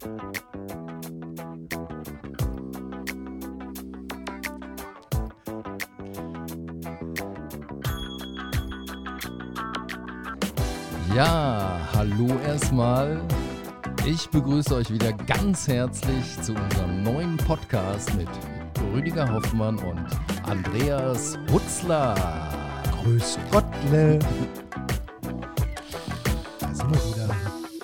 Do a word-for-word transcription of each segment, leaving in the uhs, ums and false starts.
Ja, hallo erstmal. Ich begrüße euch wieder ganz herzlich zu unserem neuen Podcast mit Rüdiger Hoffmann und Andreas Hutzler. Grüß Gottle. Da sind wir wieder.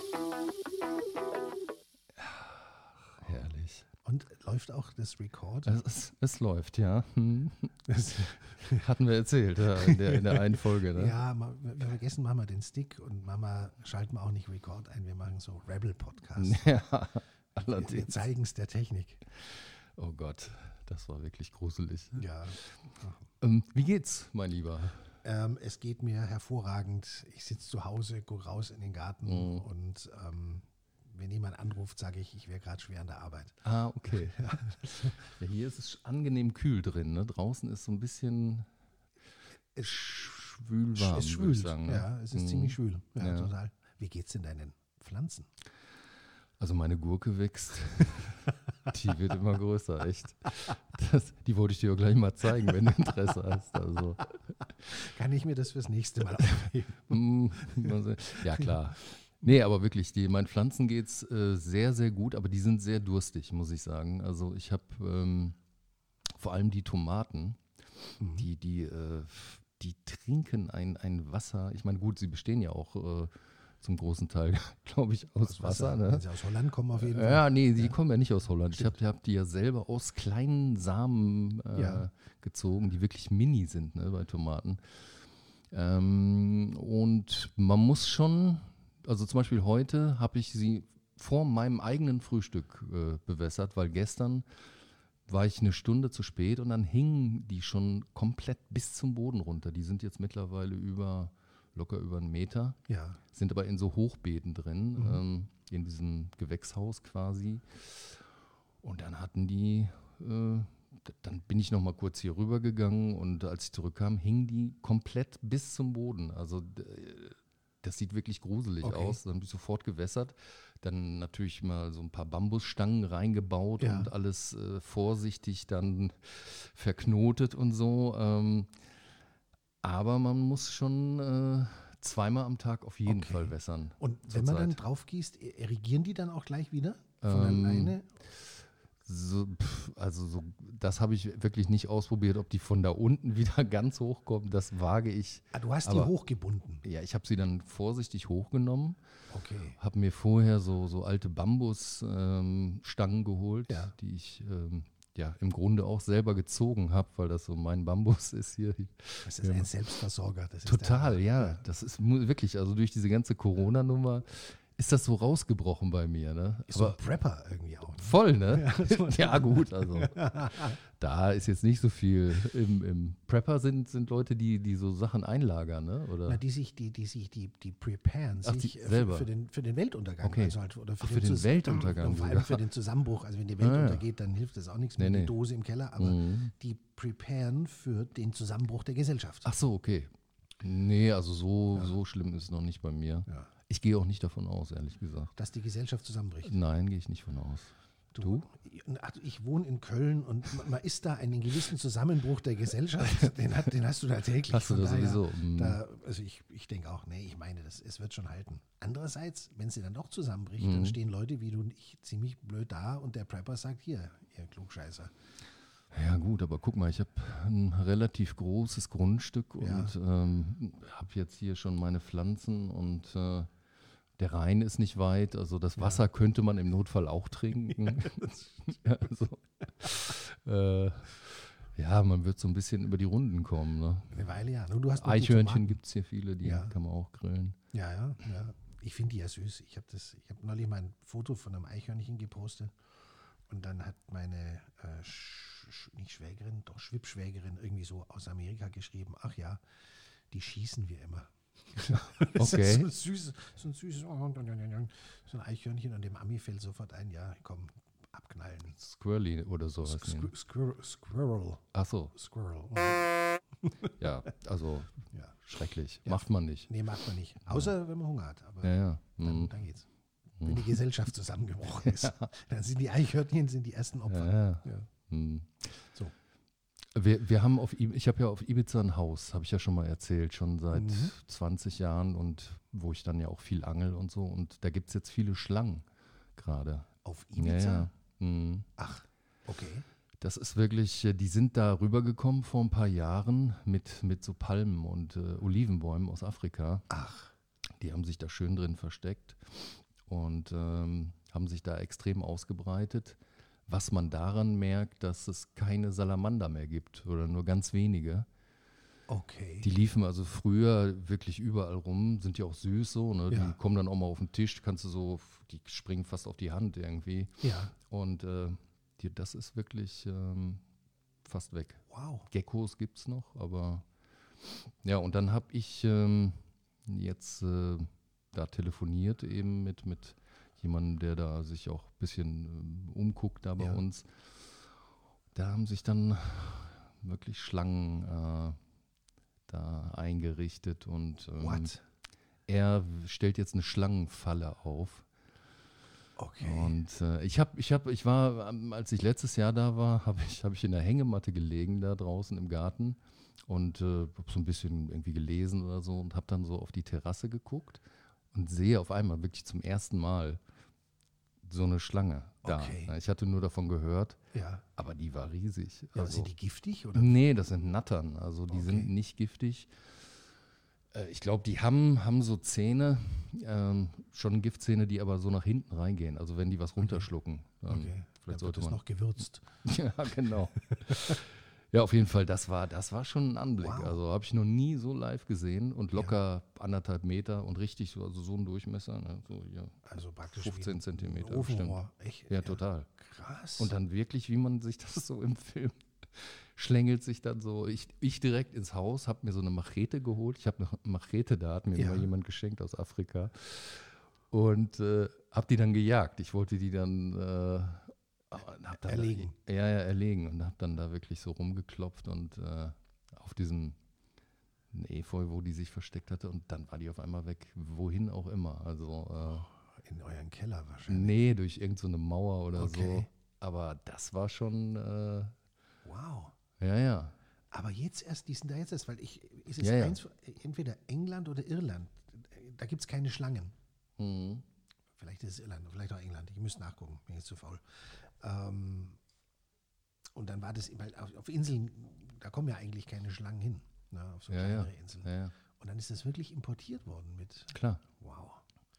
Herrlich. Und läuft auch das Record? Es, es, es läuft, ja. Das hatten wir erzählt ja, in, der, in der einen Folge. Ne? Ja, wir vergessen manchmal den Stick und manchmal schalten wir auch nicht Record ein. Wir machen so Rebel-Podcast. Ja, allerdings. Wir zeigen es der Technik. Oh Gott, das war wirklich gruselig. Ja. Ähm, wie geht's, mein Lieber? Ähm, es geht mir hervorragend. Ich sitze zu Hause, gucke raus in den Garten mhm. und ähm, wenn jemand anruft, sage ich, ich wäre gerade schwer an der Arbeit. Ah, okay. Ja, hier ist es angenehm kühl drin. Ne? Draußen ist so ein bisschen es schwül warm, es würde ich sagen. Ne? Ja, es ist mhm. ziemlich schwül. Ja, ja. Total. Wie geht's denn deinen Pflanzen? Also meine Gurke wächst. Die wird immer größer, echt. Das, die wollte ich dir auch gleich mal zeigen, wenn du Interesse hast. Also. Kann ich mir das fürs nächste Mal aufheben? Ja, klar. Nee, aber wirklich, die, meinen Pflanzen geht es äh, sehr, sehr gut, aber die sind sehr durstig, muss ich sagen. Also ich habe ähm, vor allem die Tomaten, mhm. die, die, äh, die trinken ein, ein Wasser. Ich meine, gut, sie bestehen ja auch äh, zum großen Teil, glaube ich, aus, aus Wasser. Wasser ne? Wenn sie aus Holland kommen auf jeden Fall. Ja, nee, die ja. kommen ja nicht aus Holland. Stimmt. Ich habe hab die ja selber aus kleinen Samen äh, ja. gezogen, die wirklich mini sind, ne, bei Tomaten. Ähm, und man muss schon... Also zum Beispiel heute habe ich sie vor meinem eigenen Frühstück äh, bewässert, weil gestern war ich eine Stunde zu spät und dann hingen die schon komplett bis zum Boden runter. Die sind jetzt mittlerweile über locker über einen Meter, ja. sind aber in so Hochbeeten drin, mhm. ähm, in diesem Gewächshaus quasi. Und dann hatten die, äh, dann bin ich noch mal kurz hier rüber gegangen und als ich zurückkam, hingen die komplett bis zum Boden. Also äh, das sieht wirklich gruselig okay. aus. Dann habe ich sofort gewässert. Dann natürlich mal so ein paar Bambusstangen reingebaut ja. und alles äh, vorsichtig dann verknotet und so. Ähm, aber man muss schon äh, zweimal am Tag auf jeden okay. Fall wässern. Und wenn man Zeit. dann drauf gießt, irrigieren die dann auch gleich wieder von ähm, alleine? So, pff, also so, das habe ich wirklich nicht ausprobiert, ob die von da unten wieder ganz hochkommen, das wage ich. Ah, du hast aber, die hochgebunden? Ja, ich habe sie dann vorsichtig hochgenommen, okay. habe mir vorher so, so alte Bambusstangen ähm, geholt, ja. die ich ähm, ja im Grunde auch selber gezogen habe, weil das so mein Bambus ist hier. Das ist ja. ein Selbstversorger. Das ist Total, der, ja, ja. das ist wirklich, also durch diese ganze Corona-Nummer ist das so rausgebrochen bei mir, ne? Ist so ein Prepper irgendwie auch. Ne? Voll, ne? Ja, ja gut, also da ist jetzt nicht so viel. Im, im Prepper sind, sind Leute, die, die so Sachen einlagern, ne? Oder? Na, die sich, die, die sich, die, die preparen Ach, sich die selber. Für, für, den, für den Weltuntergang. Okay. Also halt, oder für, Ach, den, für den Zus- Weltuntergang. Vor allem für den Zusammenbruch. Also wenn die Welt ah, untergeht, dann hilft das auch nichts nee, mit nee. der Dose im Keller. Aber mhm. die preparen für den Zusammenbruch der Gesellschaft. Ach so, okay. Nee, also so, ja. so schlimm ist es noch nicht bei mir. Ja. Ich gehe auch nicht davon aus, ehrlich gesagt. Dass die Gesellschaft zusammenbricht? Nein, gehe ich nicht von aus. Du? du? Ach, ich wohne in Köln und man ist da einen gewissen Zusammenbruch der Gesellschaft, den, hat, den hast du da täglich. Hast du da daher, sowieso? Mhm. Da, also ich, ich denke auch, nee, ich meine, das, es wird schon halten. Andererseits, wenn sie dann doch zusammenbricht, mhm. dann stehen Leute wie du und ich ziemlich blöd da und der Prepper sagt, hier, ihr Klugscheißer. Ja gut, aber guck mal, ich habe ein relativ großes Grundstück und ja. ähm, habe jetzt hier schon meine Pflanzen und äh, der Rhein ist nicht weit, also das Wasser ja. könnte man im Notfall auch trinken. Ja, also, äh, ja, man wird so ein bisschen über die Runden kommen. Ne? Eine Weile, ja. Du hast Eichhörnchen gibt es hier viele, die ja. kann man auch grillen. Ja, ja, ja. Ich finde die ja süß. Ich habe hab neulich mal ein Foto von einem Eichhörnchen gepostet und dann hat meine, äh, Sch, Sch, nicht Schwägerin, doch Schwippschwägerin irgendwie so aus Amerika geschrieben, ach ja, die schießen wir immer. Das okay. ist so ein süßes, so ein süßes, so ein Eichhörnchen und dem Ami fällt sofort ein, ja, komm, abknallen. Squirrely oder so. Squ- Squirrel. Squirrel. Ach so. Squirrel. Ja, also ja. schrecklich. Ja. Macht man nicht. Nee, macht man nicht. Außer ja. wenn man Hunger hat. Aber ja, ja. Dann, mhm. dann geht's. wenn die Gesellschaft zusammengebrochen ist. Ja. Dann sind die Eichhörnchen sind die ersten Opfer. Ja, ja. Ja. Hm. So. Wir, wir haben auf, ich habe ja auf Ibiza ein Haus, habe ich ja schon mal erzählt, schon seit Mhm. zwanzig Jahren und wo ich dann ja auch viel angel und so. Und da gibt es jetzt viele Schlangen gerade. Auf Ja, Ibiza? ja. Hm. Ach, okay. Das ist wirklich, äh, die sind da rübergekommen vor ein paar Jahren mit, mit so Palmen und äh, Olivenbäumen aus Afrika. Ach, Die haben sich da schön drin versteckt und ähm, haben sich da extrem ausgebreitet. Was man daran merkt, dass es keine Salamander mehr gibt oder nur ganz wenige. okay. Die liefen also früher wirklich überall rum, sind ja auch süß so, ne? Ja. Die kommen dann auch mal auf den Tisch, kannst du so, die springen fast auf die Hand irgendwie. Ja, Und äh, die, das ist wirklich ähm, fast weg. wow. Geckos gibt es noch, aber ja, und dann habe ich ähm, jetzt äh, da telefoniert eben mit, mit jemandem, der da sich auch ein bisschen ähm, umguckt da bei Ja. uns. Da haben sich dann wirklich Schlangen äh, da eingerichtet und ähm, What? er stellt jetzt eine Schlangenfalle auf. Okay. Und äh, ich habe, ich habe, ich war, ähm, als ich letztes Jahr da war, habe ich, habe ich in der Hängematte gelegen da draußen im Garten und äh, habe so ein bisschen irgendwie gelesen oder so und habe dann so auf die Terrasse geguckt und sehe auf einmal wirklich zum ersten Mal so eine Schlange da. Okay. Ich hatte nur davon gehört, Ja. aber die war riesig. Ja, Also, sind die giftig? Oder? nee, das sind Nattern, also die Okay. sind nicht giftig. Äh, Ich glaube, die haben, haben so Zähne, ähm, schon Giftzähne, die aber so nach hinten reingehen. Also wenn die was runterschlucken. Dann Okay. Dann Vielleicht wird sollte es man. noch gewürzt. Ja, genau. Ja, auf jeden Fall, das war, das war schon ein Anblick. Wow. Also habe ich noch nie so live gesehen und locker anderthalb Meter und richtig so, also so ein Durchmesser, ne, so hier Also praktisch fünfzehn wie ein Zentimeter. Ofenrohr. Echt? Ja, total. Krass. Und dann wirklich, wie man sich das so im Film schlängelt sich dann so, ich, ich direkt ins Haus, habe mir so eine Machete geholt. Ich habe eine Machete da, hat mir Ja. mal jemand geschenkt aus Afrika. Und äh, habe die dann gejagt. Ich wollte die dann, äh, hab dann Erlegen. Da, ja, ja, erlegen. Und habe dann da wirklich so rumgeklopft und äh, auf diesem Efeu, wo die sich versteckt hatte. Und dann war die auf einmal weg, wohin auch immer. Also In euren Keller äh, wahrscheinlich. nee, durch irgendeine so Mauer oder Okay. so. Aber das war schon, äh, Wow. ja, ja. Aber jetzt erst, die sind da jetzt erst, weil ich, ist es Ja, ja. eins, entweder England oder Irland. Da gibt es keine Schlangen. Mhm. Vielleicht ist es Irland, vielleicht auch England. Ich müsste nachgucken, bin jetzt zu faul. Ähm, und dann war das, weil auf, auf Inseln, da kommen ja eigentlich keine Schlangen hin. Ne, auf so Ja, ja. kleinere Inseln. Ja, ja. Und dann ist das wirklich importiert worden mit, Klar. wow,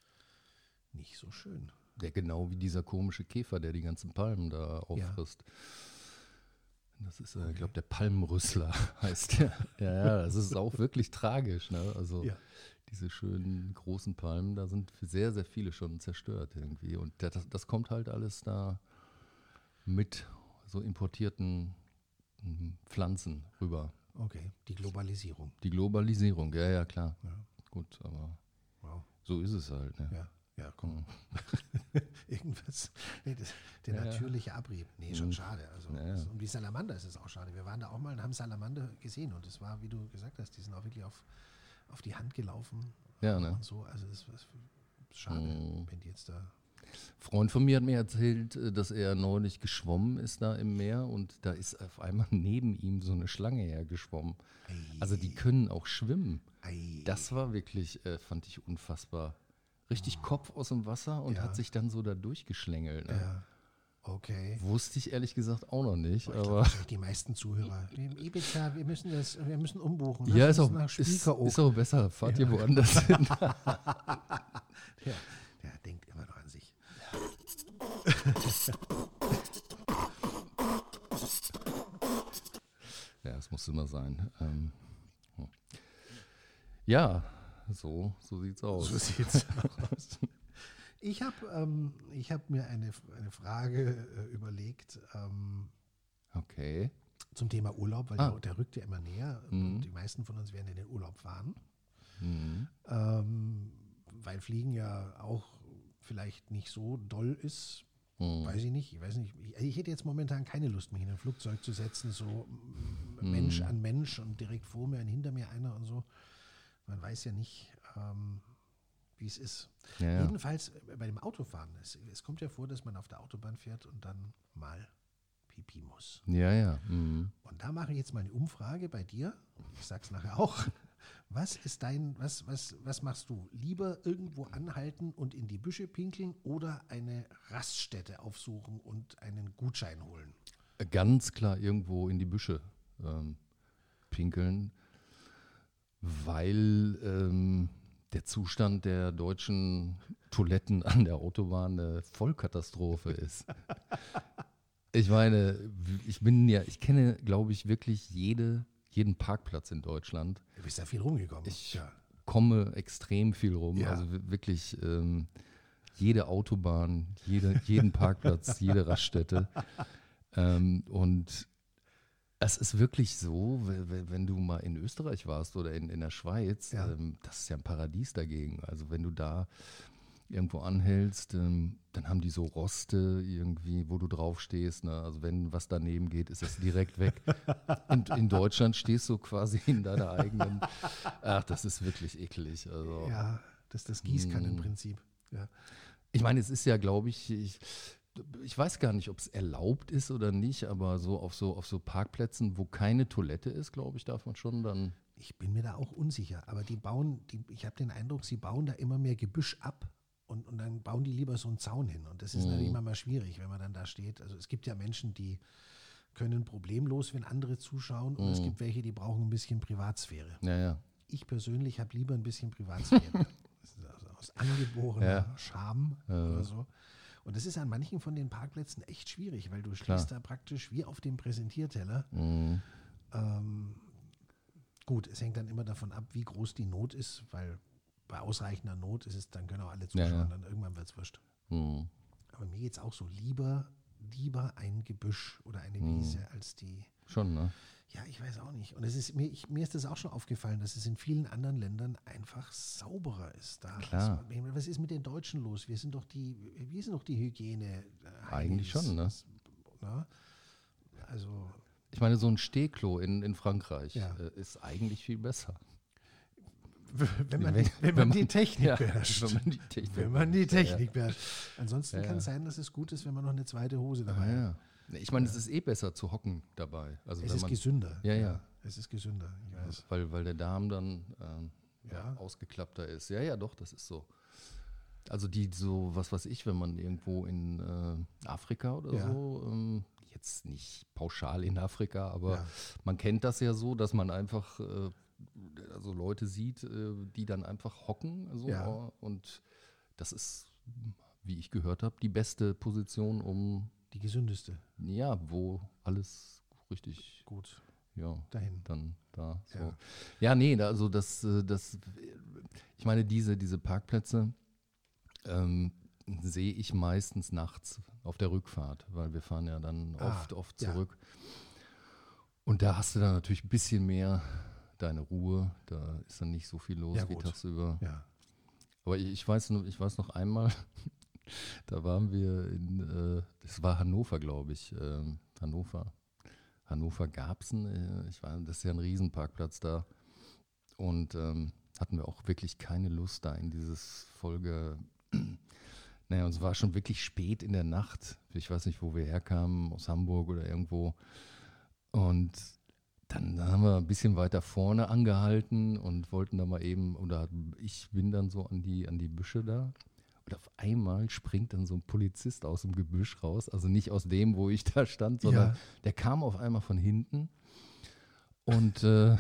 nicht so schön. Der genau wie dieser komische Käfer, der die ganzen Palmen da auffrisst. Das ist, äh, ich glaube, der Palmenrüssler heißt der. Ja, ja, das ist auch wirklich tragisch. Ne? Also Ja. diese schönen großen Palmen, da sind sehr, sehr viele schon zerstört irgendwie. Und das, das kommt halt alles da mit so importierten mm, Pflanzen rüber. Okay, die Globalisierung. Die Globalisierung, ja, ja, klar. Ja. Gut, aber Wow. so ist es halt. Ne? Ja, ja, komm. Mhm. Irgendwas. Nee, das, der Ja, ja. natürliche Abrieb. Nee, schon Mhm. schade. Also, Ja, ja. das- um die Salamander ist es auch schade. Wir waren da auch mal und haben Salamander gesehen und es war, wie du gesagt hast, die sind auch wirklich auf, auf die Hand gelaufen. Ja, ne? Und so, also das ist schade, Mhm. wenn die jetzt da. Freund von mir hat mir erzählt, äh, dass er neulich geschwommen ist da im Meer und da ist auf einmal neben ihm so eine Schlange hergeschwommen. Ei, Also die können auch schwimmen. ei, Das war wirklich, äh, fand ich unfassbar. Richtig Kopf aus dem Wasser und Ja. hat sich dann so da durchgeschlängelt. Ne? ja, okay. Wusste ich ehrlich gesagt auch noch nicht. Ich glaube, Aber wahrscheinlich die meisten Zuhörer. Im Ibiza, wir müssen das, wir müssen umbuchen. ja, Lass ist uns auch, nach ist, Spiekeroog. ist auch besser. Fahrt ihr woanders hin? Ja, der denkt immer noch an sich. Ja, das muss immer sein. Ähm, hm. Ja, so, so sieht's aus. So sieht's aus. Ich habe ähm, ich hab mir eine, eine Frage äh, überlegt ähm, Okay. zum Thema Urlaub, weil Ah. der, der rückt ja immer näher Mhm. und die meisten von uns werden in den Urlaub fahren, Mhm. ähm, weil Fliegen ja auch vielleicht nicht so doll ist. Mhm. Weiß ich nicht, ich weiß nicht. Ich, ich hätte jetzt momentan keine Lust, mich in ein Flugzeug zu setzen, so mm, Mensch Mhm. an Mensch und direkt vor mir und hinter mir einer und so. Man weiß ja nicht, ähm, wie es ist. Ja, ja. Jedenfalls äh, bei dem Autofahren, es, es kommt ja vor, dass man auf der Autobahn fährt und dann mal Pipi muss. Ja, ja. Mhm. Und da mache ich jetzt mal eine Umfrage bei dir. Ich sag's nachher auch. Was ist dein, was, was, was machst du? Lieber irgendwo anhalten und in die Büsche pinkeln oder eine Raststätte aufsuchen und einen Gutschein holen? Ganz klar irgendwo in die Büsche ähm, pinkeln, weil ähm, der Zustand der deutschen Toiletten an der Autobahn eine Vollkatastrophe ist. Ich meine, ich bin ja, ich kenne, glaube ich, wirklich jede, jeden Parkplatz in Deutschland. Du bist ja viel rumgekommen. Ich ja. komme extrem viel rum, Ja. also wirklich ähm, jede Autobahn, jede, jeden Parkplatz, jede Raststätte. Ähm, und es ist wirklich so, wenn, wenn du mal in Österreich warst oder in, in der Schweiz, Ja. ähm, das ist ja ein Paradies dagegen. Also wenn du da irgendwo anhältst, ähm, dann haben die so Roste irgendwie, wo du drauf stehst. Ne? Also wenn was daneben geht, ist das direkt weg. Und in Deutschland stehst du quasi in deiner eigenen, ach, das ist wirklich eklig. Also, Ja, das ist das Gießkannenprinzip. Ja. ich meine, es ist ja, glaube ich, ich, ich weiß gar nicht, ob es erlaubt ist oder nicht, aber so auf so auf so Parkplätzen, wo keine Toilette ist, glaube ich, darf man schon dann. Ich bin mir da auch unsicher, aber die bauen, die, ich habe den Eindruck, sie bauen da immer mehr Gebüsch ab und, und dann bauen die lieber so einen Zaun hin. Und das ist Mhm. natürlich immer mal schwierig, wenn man dann da steht. Also es gibt ja Menschen, die können problemlos, wenn andere zuschauen, und es Mhm. gibt welche, die brauchen ein bisschen Privatsphäre. Ja, ja. Ich persönlich habe lieber ein bisschen Privatsphäre. Das ist also aus angeborener Ja. Scham Ja. oder so. Und das ist an manchen von den Parkplätzen echt schwierig, weil du Klar. stehst da praktisch wie auf dem Präsentierteller. Mhm. Ähm, gut, es hängt dann immer davon ab, wie groß die Not ist, weil bei ausreichender Not ist es, dann können auch alle zuschauen, Ja, ja. dann irgendwann wird es wurscht. Mhm. Aber mir geht es auch so, lieber, lieber ein Gebüsch oder eine Mhm. Wiese als die, Schon, ne? ja, ich weiß auch nicht. Und es ist, mir, ich, mir ist das auch schon aufgefallen, dass es in vielen anderen Ländern einfach sauberer ist. Da Klar. Was, was ist mit den Deutschen los? Wir sind doch die, wir sind doch die Hygiene. Eigentlich schon, ne? Na? Also, Ich meine, so ein Stehklo in, in Frankreich Ja. äh, ist eigentlich viel besser. wenn man, Wenn- die, wenn man die Technik Ja, beherrscht. wenn man die Technik Wenn man die beherrscht, Technik beherrscht. Ansonsten Ja, kann ja. es sein, dass es gut ist, wenn man noch eine zweite Hose Ja, dabei hat. ja. Nee, Ich meine, es ist eh besser zu hocken dabei. Also Es wenn ist man, gesünder. Ja, ja. Es ist gesünder, ich weiß. weil, weil der Darm dann ähm, ja. Ja. ausgeklappter ist. Ja, ja, doch, das ist so. Also die so, was weiß ich, wenn man irgendwo in äh, Afrika oder Ja. so, ähm, jetzt nicht pauschal in Afrika, aber Ja. man kennt das ja so, dass man einfach äh, also Leute sieht, äh, die dann einfach hocken. So, Ja. Und das ist, wie ich gehört habe, die beste Position, um, Die gesündeste. ja, wo alles richtig, Gut, ja, dahin. dann da so. Ja. Ja, nee, da- also das, äh, das, ich meine, diese, diese Parkplätze ähm, sehe ich meistens nachts auf der Rückfahrt, weil wir fahren ja dann Ah, oft, oft ja. zurück. Und da hast du dann natürlich ein bisschen mehr deine Ruhe, da ist dann nicht so viel los Ja, wie gut. tagsüber. Ja. Aber ich, ich, weiß noch, ich weiß noch einmal, da waren wir in, äh, das war Hannover, glaube ich, ähm, Hannover. Hannover-Garbsen, äh, ich war, das ist ja ein Riesenparkplatz da. Und ähm, hatten wir auch wirklich keine Lust da in dieses Folge. Naja, und es war schon wirklich spät in der Nacht. Ich weiß nicht, wo wir herkamen, aus Hamburg oder irgendwo. Und dann haben wir ein bisschen weiter vorne angehalten und wollten da mal eben, oder ich bin dann so an die, an die Büsche da. Und auf einmal springt dann so ein Polizist aus dem Gebüsch raus. Also nicht aus dem, wo ich da stand, sondern Ja. der kam auf einmal von hinten. Und äh,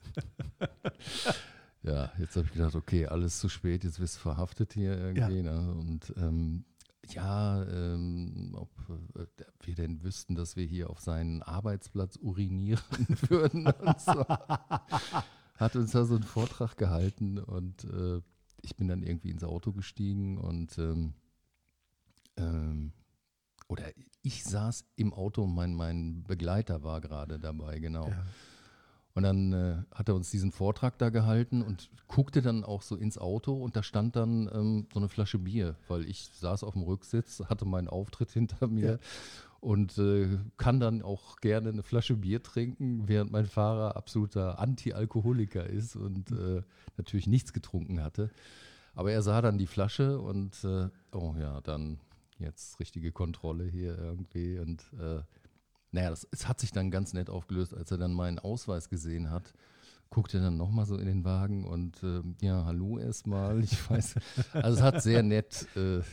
ja, jetzt habe ich gedacht, okay, alles zu spät, jetzt wirst du verhaftet hier irgendwie. Ne? Und ähm, ja, ähm, ob äh, wir denn wüssten, dass wir hier auf seinen Arbeitsplatz urinieren würden und so. Hat uns da so einen Vortrag gehalten und äh, ich bin dann irgendwie ins Auto gestiegen und ähm, ähm, oder ich saß im Auto, mein, mein Begleiter war gerade dabei, genau. Ja. Und dann äh, hat er uns diesen Vortrag da gehalten und guckte dann auch so ins Auto und da stand dann ähm, so eine Flasche Bier, weil ich saß auf dem Rücksitz, hatte meinen Auftritt hinter mir Ja. und äh, kann dann auch gerne eine Flasche Bier trinken, während mein Fahrer absoluter Anti-Alkoholiker ist und äh, natürlich nichts getrunken hatte. Aber er sah dann die Flasche und, äh, oh ja, dann jetzt richtige Kontrolle hier irgendwie. Und äh, naja, das, es hat sich dann ganz nett aufgelöst, als er dann meinen Ausweis gesehen hat. Guckte dann nochmal so in den Wagen und äh, ja, hallo erstmal. Ich weiß, also es hat sehr nett äh,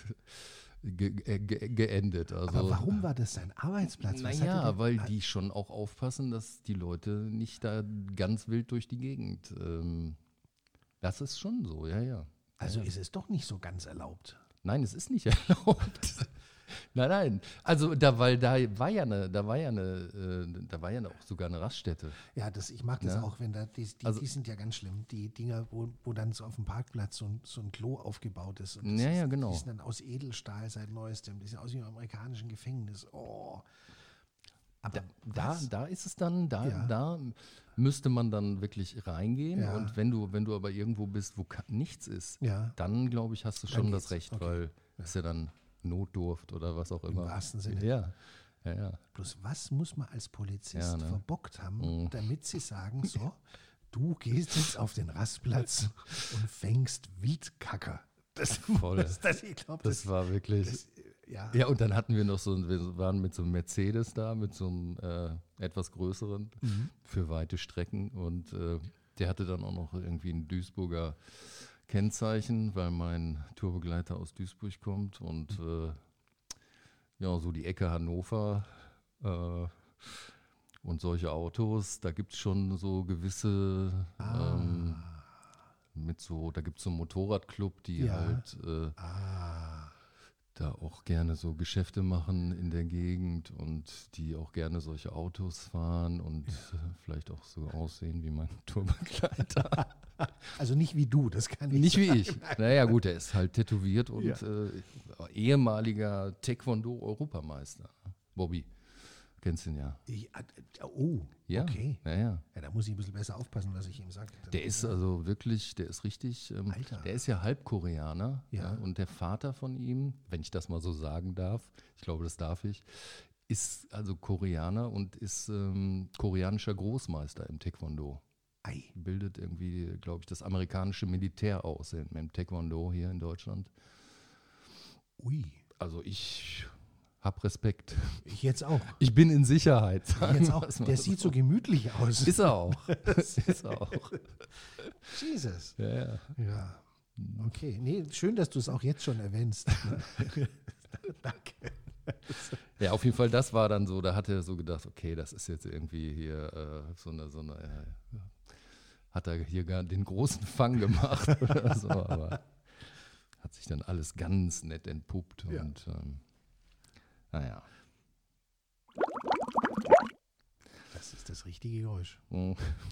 ge ge geendet. Also, Aber warum war das sein Arbeitsplatz? Was naja, hatte der- weil die schon auch aufpassen, dass die Leute nicht da ganz wild durch die Gegend. Ähm, das ist schon so, ja, ja. Also ja, ja. ist es doch nicht so ganz erlaubt. Nein, es ist nicht erlaubt. Nein, nein. Also da, weil da war ja eine, da war ja eine, äh, da war ja auch sogar eine Raststätte. Ja, das, ich mag das Ja. auch, wenn da, die, die, Also- die sind ja ganz schlimm. Die Dinger, wo, wo dann so auf dem Parkplatz so ein, so ein Klo aufgebaut ist. Und das Ja, ist, ja, genau. Die sind dann aus Edelstahl seit neuestem. Die sind aus wie im amerikanischen Gefängnis. Oh. Aber Da, was? da ist es dann, da, Ja. da müsste man dann wirklich reingehen. Ja. Und wenn du, wenn du aber irgendwo bist, wo ka- nichts ist, Ja, dann glaube ich, hast du Dann schon geht's. das Recht, Okay. weil es ja dann Notdurft oder was auch im immer. wahrsten Sinne. Ja, ja, ja. Bloß was muss man als Polizist Ja, ne? verbockt haben, Mhm. damit sie sagen, so, du gehst jetzt auf den Rastplatz und fängst Wildkacker. Das, Voll. das, das, ich glaube, Das das, war wirklich. das, ja, Ja, und dann hatten wir noch so, wir waren mit so einem Mercedes da, mit so einem äh, etwas größeren Mhm. für weite Strecken. Und äh, der hatte dann auch noch irgendwie ein Duisburger Kennzeichen, weil mein Tourbegleiter aus Duisburg kommt. Und äh, ja, so die Ecke Hannover äh, und solche Autos, da gibt es schon so gewisse, Ah. ähm, mit so, da gibt es so einen Motorradclub, die Ja. halt äh, Ah, da auch gerne so Geschäfte machen in der Gegend und die auch gerne solche Autos fahren und äh, vielleicht auch so aussehen wie mein Tourbegleiter. also nicht wie du, das kann ich Nicht wie sagen. ich. Naja, gut, er ist halt tätowiert und Ja. äh, ehemaliger Taekwondo-Europameister. Bobby, kennst du ihn ja. Ich, äh, oh, Ja, okay. ja, ja. Ja, da muss ich ein bisschen besser aufpassen, was ich ihm sage. Der ist also wirklich, der ist richtig, ähm, Alter. der ist ja halb Koreaner. Ja. Ja. Und der Vater von ihm, wenn ich das mal so sagen darf, ich glaube, das darf ich, ist also Koreaner und ist ähm, koreanischer Großmeister im Taekwondo. Ei, Bildet irgendwie, glaube ich, das amerikanische Militär aus im, im Taekwondo hier in Deutschland. ui, Also ich habe Respekt. ich jetzt auch. Ich bin in Sicherheit. Ich sagen jetzt auch. wir's mal Der sieht so gemütlich aus. Ist er auch. ist er auch. Jesus. Ja, ja. Ja. Okay, nee, schön, dass du es auch jetzt schon erwähnst. Ne? Danke. Ja, auf jeden Fall, das war dann so, da hat er so gedacht, okay, das ist jetzt irgendwie hier äh, so eine, so eine äh, hat er hier gar den großen Fang gemacht oder so, aber hat sich dann alles ganz nett entpuppt Ja. und ähm, naja. Das ist das richtige Geräusch. Hm.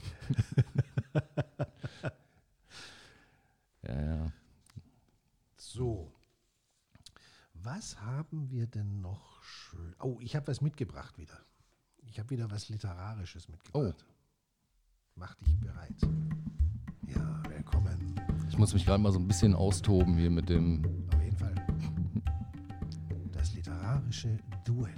ja, ja. So. Was haben wir denn noch schön? Oh, ich habe was mitgebracht wieder. Ich habe wieder was Literarisches mitgebracht. Mach dich bereit. Ja, willkommen. Ich muss mich gerade mal so ein bisschen austoben hier mit dem. Auf jeden Fall. Das literarische Duett.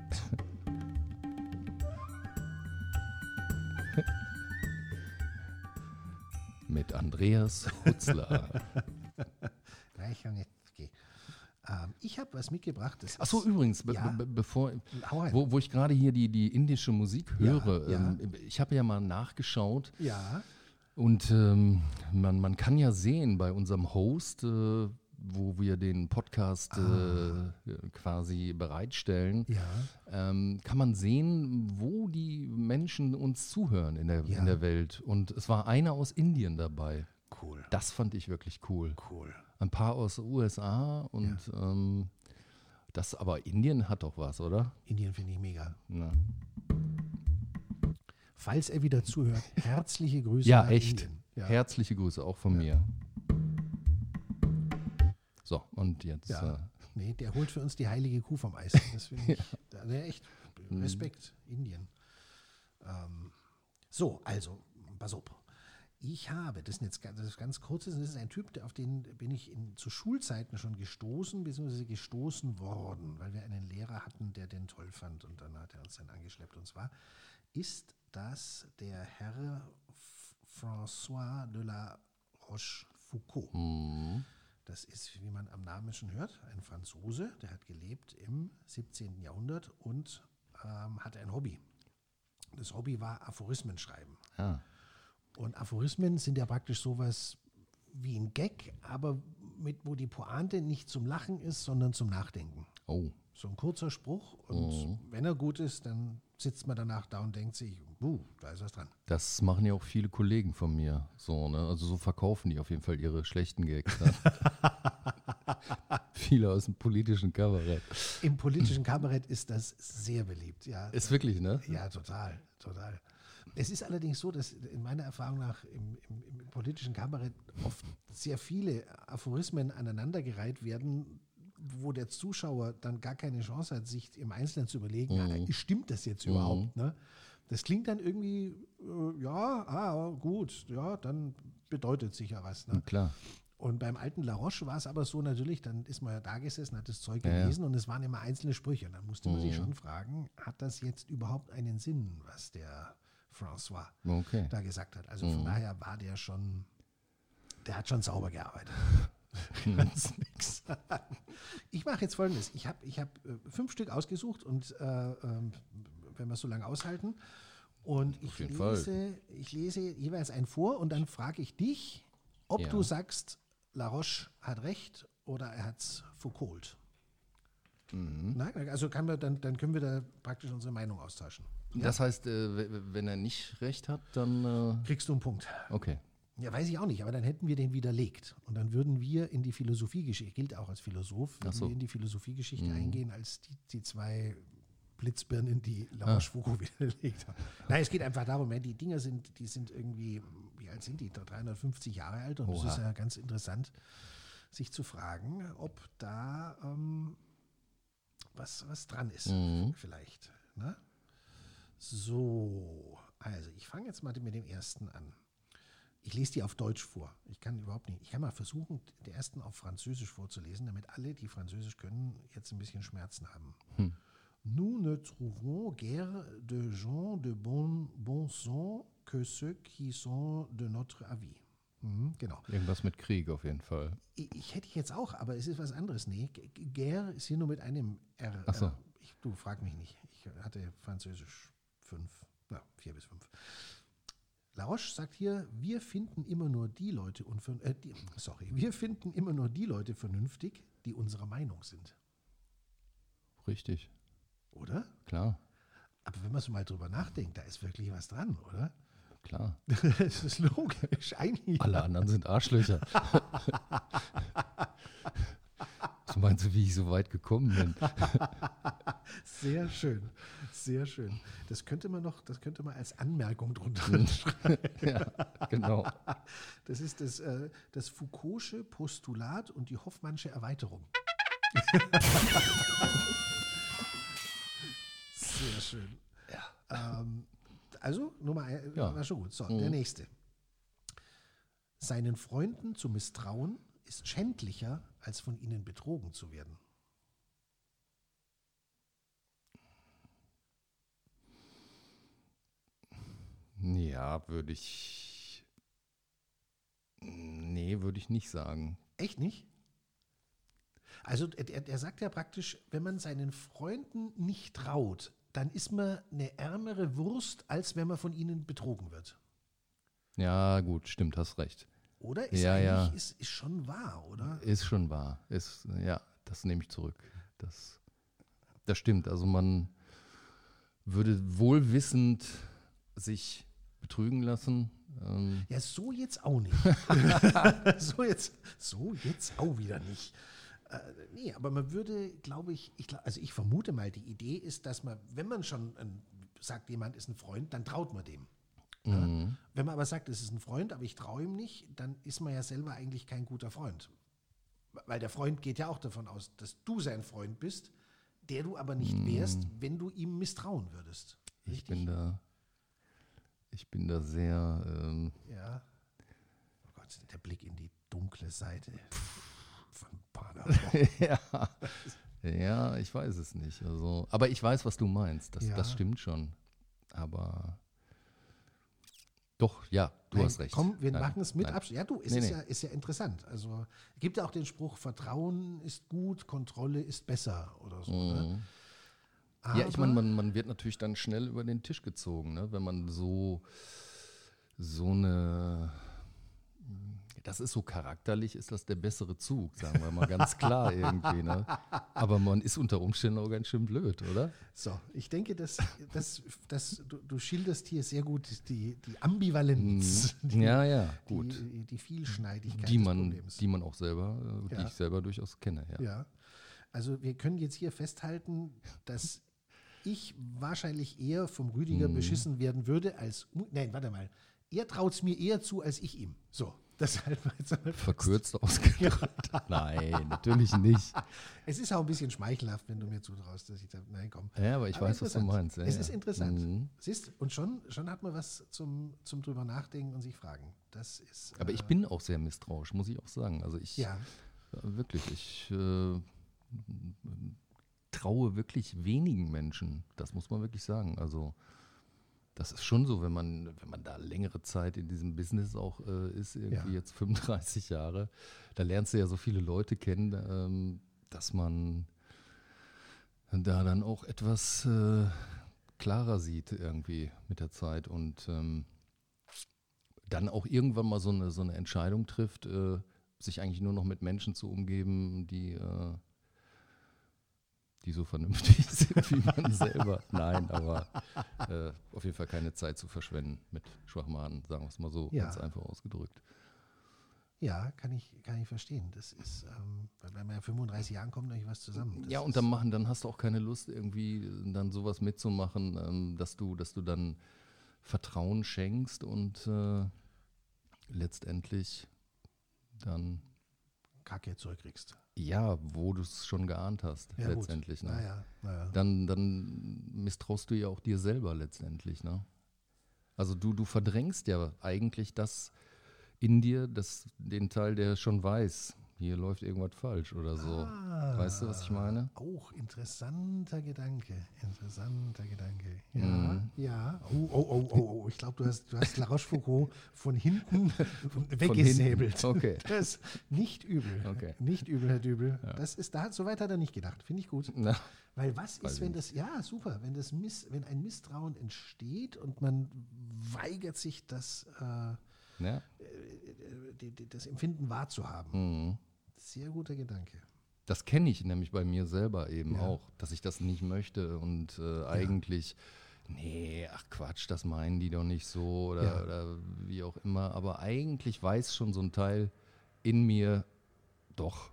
mit Andreas Hutzler. Nein, ich kann nicht. Okay. Ähm, ich habe was mitgebracht. Das Achso, ist- übrigens, be Ja. be bevor, Hau rein. wo, wo ich gerade hier die, die indische Musik Ja, höre, ja. ähm, ich habe ja mal nachgeschaut Ja, und ähm, man, man kann ja sehen bei unserem Host, äh, wo wir den Podcast Ah. äh, quasi bereitstellen, ja. ähm, kann man sehen, wo die Menschen uns zuhören in der, Ja. in der Welt. Und es war einer aus Indien dabei. Cool. Das fand ich wirklich cool. Cool. Ein paar aus U S A und ähm, das, aber Indien hat doch was, oder? Indien finde ich mega. Na. Falls er wieder zuhört, herzliche Grüße Ja, nach echt. Indien. Ja. Herzliche Grüße auch von mir. So, und jetzt. Ja. Äh, Nee, der holt für uns die heilige Kuh vom Eis. Das finde ich. Da, nee, echt. Mhm. Respekt, Indien. Ähm, so, also, pass auf. Ich habe, das ist jetzt ganz, das ist ganz kurz, das ist ein Typ, der- auf den bin ich in, zu Schulzeiten schon gestoßen, beziehungsweise gestoßen worden, weil wir einen Lehrer hatten, der den toll fand und dann hat er uns dann angeschleppt. Und zwar ist das der Herr F- François de la Rochefoucauld. hm, Das ist, wie man am Namen schon hört, ein Franzose, der hat gelebt im siebzehnten Jahrhundert und ähm, hatte ein Hobby. Das Hobby war Aphorismen schreiben. Ah. Und Aphorismen sind ja praktisch sowas wie ein Gag, aber mit, wo die Pointe nicht zum Lachen ist, sondern zum Nachdenken. Oh. So ein kurzer Spruch und Mhm. wenn er gut ist, dann sitzt man danach da und denkt sich, uh, da ist was dran. Das machen ja auch viele Kollegen von mir so, ne? Also so verkaufen die auf jeden Fall ihre schlechten Gags. Dann. Viele aus dem politischen Kabarett. Im politischen Kabarett ist das sehr beliebt, ja. Ist wirklich, ne? Ja, total, total. Es ist allerdings so, dass in meiner Erfahrung nach im, im, im politischen Kabarett oft sehr viele Aphorismen aneinandergereiht werden, wo der Zuschauer dann gar keine Chance hat, sich im Einzelnen zu überlegen, Mhm. ja, stimmt das jetzt Mhm. überhaupt? Ne? Das klingt dann irgendwie, äh, ja, ah, gut, ja, dann bedeutet sicher was. Ne? Klar. Und beim alten La Roche war es aber so natürlich, dann ist man ja da gesessen, hat das Zeug Ja, ja. gelesen und es waren immer einzelne Sprüche. Und dann musste man sich Mhm. schon fragen, hat das jetzt überhaupt einen Sinn, was der François Okay. da gesagt hat? Also von Mhm. daher war der schon, der hat schon sauber gearbeitet. Mhm. Ganz nix sagen. Ich mache jetzt Folgendes. Ich habe ich hab äh, fünf Stück ausgesucht und äh, ähm, wenn wir es so lange aushalten. Und ich Auf jeden lese, ich lese jeweils einen vor und dann frage ich dich, ob Ja. du sagst, La Roche hat recht oder er hat es Foucault. Mhm. Na, also kann wir, dann, dann können wir da praktisch unsere Meinung austauschen. Ja? Das heißt, äh, w- wenn er nicht recht hat, dann äh, Kriegst du einen Punkt. okay. Ja, weiß ich auch nicht, aber dann hätten wir den widerlegt. Und dann würden wir in die Philosophiegeschichte, gilt auch als Philosoph, würden Ach so. wir in die Philosophiegeschichte Mhm. eingehen, als die, die zwei Blitzbirnen, die La Ah. Rochefoucauld widerlegt haben. Nein, es geht einfach darum, ja, die Dinger sind, die sind irgendwie, wie alt sind die? dreihundertfünfzig Jahre alt. Und es Oha. ist ja ganz interessant, sich zu fragen, ob da ähm, was, was dran ist, Mhm. vielleicht. Ne? So, also ich fange jetzt mal mit dem ersten an. Ich lese die auf Deutsch vor. Ich kann überhaupt nicht. Ich kann mal versuchen, den ersten auf Französisch vorzulesen, damit alle, die Französisch können, jetzt ein bisschen Schmerzen haben. Hm. Nous ne trouvons guère de gens de bon, bon sang que ceux qui sont de notre avis. Mhm, genau. Irgendwas mit Krieg auf jeden Fall. Ich, ich hätte ich jetzt auch, aber es ist was anderes. Nee, G- G- guère ist hier nur mit einem R. Ach so. R. Ich, du, frag mich nicht. Ich hatte Französisch fünf, na, vier bis fünf. La Roche sagt hier, wir finden immer nur die Leute unver- äh, die, sorry, wir finden immer nur die Leute vernünftig, die unserer Meinung sind. Richtig. Oder? Klar. Aber wenn man so mal drüber nachdenkt, da ist wirklich was dran, oder? Klar. Das ist logisch. Eigentlich. Alle anderen sind Arschlöcher. Was meinst du, wie ich so weit gekommen bin? Sehr schön. Sehr schön. Das könnte man noch, das könnte man als Anmerkung drunter schreiben. Ja, genau. Das ist das, äh, das Foucault'sche Postulat und die Hoffmannsche Erweiterung. Sehr schön. Ja. Ähm, also, Nummer eins, Ja. war schon gut. So, Mhm. der nächste. Seinen Freunden zu misstrauen ist schändlicher, als von ihnen betrogen zu werden. Ja, würde ich. Nee, würde ich nicht sagen. Echt nicht? Also er, er sagt ja praktisch, wenn man seinen Freunden nicht traut, dann ist man eine ärmere Wurst, als wenn man von ihnen betrogen wird. Ja, gut, stimmt, hast recht. Oder? Ist Ja, eigentlich, ja. Ist, ist schon wahr, oder? Ist schon wahr. Ist, ja, das nehme ich zurück. Das, das stimmt. Also man würde wohlwissend sich betrügen lassen. Ähm, Ja, so jetzt auch nicht. so, jetzt, so jetzt auch wieder nicht. Äh, nee, aber man würde, glaube ich, ich glaub, also ich vermute mal, die Idee ist, dass man, wenn man schon ein, sagt, jemand ist ein Freund, dann traut man dem. Ja? mhm. Wenn man aber sagt, es ist ein Freund, aber ich traue ihm nicht, dann ist man ja selber eigentlich kein guter Freund. Weil der Freund geht ja auch davon aus, dass du sein Freund bist, der du aber nicht wärst, wenn du ihm misstrauen würdest. Ich Richtig? bin da, ich bin da sehr, ähm, Ja. Oh Gott, der Blick in die dunkle Seite von Paderborn. ja, ja, ich weiß es nicht. Also, aber ich weiß, was du meinst. Das, Ja. das stimmt schon. Aber Doch, ja, du Nein, hast recht. Komm, wir Nein, machen es mit nein. Abstand. Ja, du, es Nee, ist, nee. Ja, ist ja interessant. Also es gibt ja auch den Spruch, Vertrauen ist gut, Kontrolle ist besser oder so. Ne? Ja, ich Aber- meine, man, man wird natürlich dann schnell über den Tisch gezogen, ne? Wenn man so, so eine, das ist so charakterlich, ist das der bessere Zug, sagen wir mal ganz klar irgendwie. Ne? Aber man ist unter Umständen auch ganz schön blöd, oder? So, ich denke, dass, dass, dass du, du schilderst hier sehr gut die, die Ambivalenz, die, Ja, ja, gut. die, die Vielschneidigkeit Die des man, Problems. die man auch selber, äh, die Ja. ich selber durchaus kenne, ja. Ja, also wir können jetzt hier festhalten, dass ich wahrscheinlich eher vom Rüdiger Mhm. beschissen werden würde als, nein, warte mal, er traut es mir eher zu als ich ihm. So, das halten wir jetzt einmal fest. Verkürzt ausgedrückt. Nein, natürlich nicht. Es ist auch ein bisschen schmeichelhaft, wenn du mir zutraust, dass ich sage, nein, komm. Ja, aber ich Aber weiß, was du interessant. meinst. Ja, es ja. ist interessant. Mhm. Siehst, und schon, schon hat man was zum, zum drüber nachdenken und sich fragen. Das ist. Aber äh, ich bin auch sehr misstrauisch, muss ich auch sagen. Also ich, Ja, Ja, wirklich, ich äh, traue wirklich wenigen Menschen, das muss man wirklich sagen. Also das ist schon so, wenn man, wenn man da längere Zeit in diesem Business auch äh, ist, irgendwie Ja. jetzt fünfunddreißig Jahre, da lernst du ja so viele Leute kennen, ähm, dass man da dann auch etwas äh, klarer sieht irgendwie mit der Zeit und ähm, dann auch irgendwann mal so eine, so eine Entscheidung trifft, äh, sich eigentlich nur noch mit Menschen zu umgeben, die, äh, die so vernünftig sind wie man selber. Nein, aber äh, auf jeden Fall keine Zeit zu verschwenden mit Schwachmaten, sagen wir es mal so, Ja. ganz einfach ausgedrückt. ja, kann ich, kann ich verstehen. Das ist, ähm, weil bei meinen fünfunddreißig Jahren kommt natürlich was zusammen. Das Ja, und ist, dann machen, dann hast du auch keine Lust, irgendwie dann sowas mitzumachen, ähm, dass du, dass du dann Vertrauen schenkst und äh, letztendlich dann, Kacke zurückkriegst. ja, wo du es schon geahnt hast, Ja, letztendlich. Gut. Ne? Naja, naja. Dann, dann misstraust du ja auch dir selber letztendlich. Ne? Also du, du verdrängst ja eigentlich das in dir, das, den Teil, der schon weiß, hier läuft irgendwas falsch oder so. Ah, Weißt du, was ich meine? Auch interessanter Gedanke. Interessanter Gedanke. Ja, Mhm. ja. Oh, oh, oh, oh, oh. Ich glaube, du hast, du hast La Rochefoucauld von hinten Von weggesäbelt. hinten. Okay. Das ist nicht übel. Okay. Nicht übel, Herr Dübel. Das ist, da, so weit hat er nicht gedacht. Finde ich gut. Na, Weil was Weiß ist, ich wenn nicht. das, ja, super, wenn das Miss, wenn ein Misstrauen entsteht und man weigert sich, das, äh, ja. die, die, das Empfinden wahrzuhaben. Mhm. Sehr guter Gedanke. Das kenne ich nämlich bei mir selber eben Ja. auch, dass ich das nicht möchte und äh, eigentlich, nee, ach Quatsch, das meinen die doch nicht so oder, Ja. oder wie auch immer. Aber eigentlich weiß schon so ein Teil in mir, doch,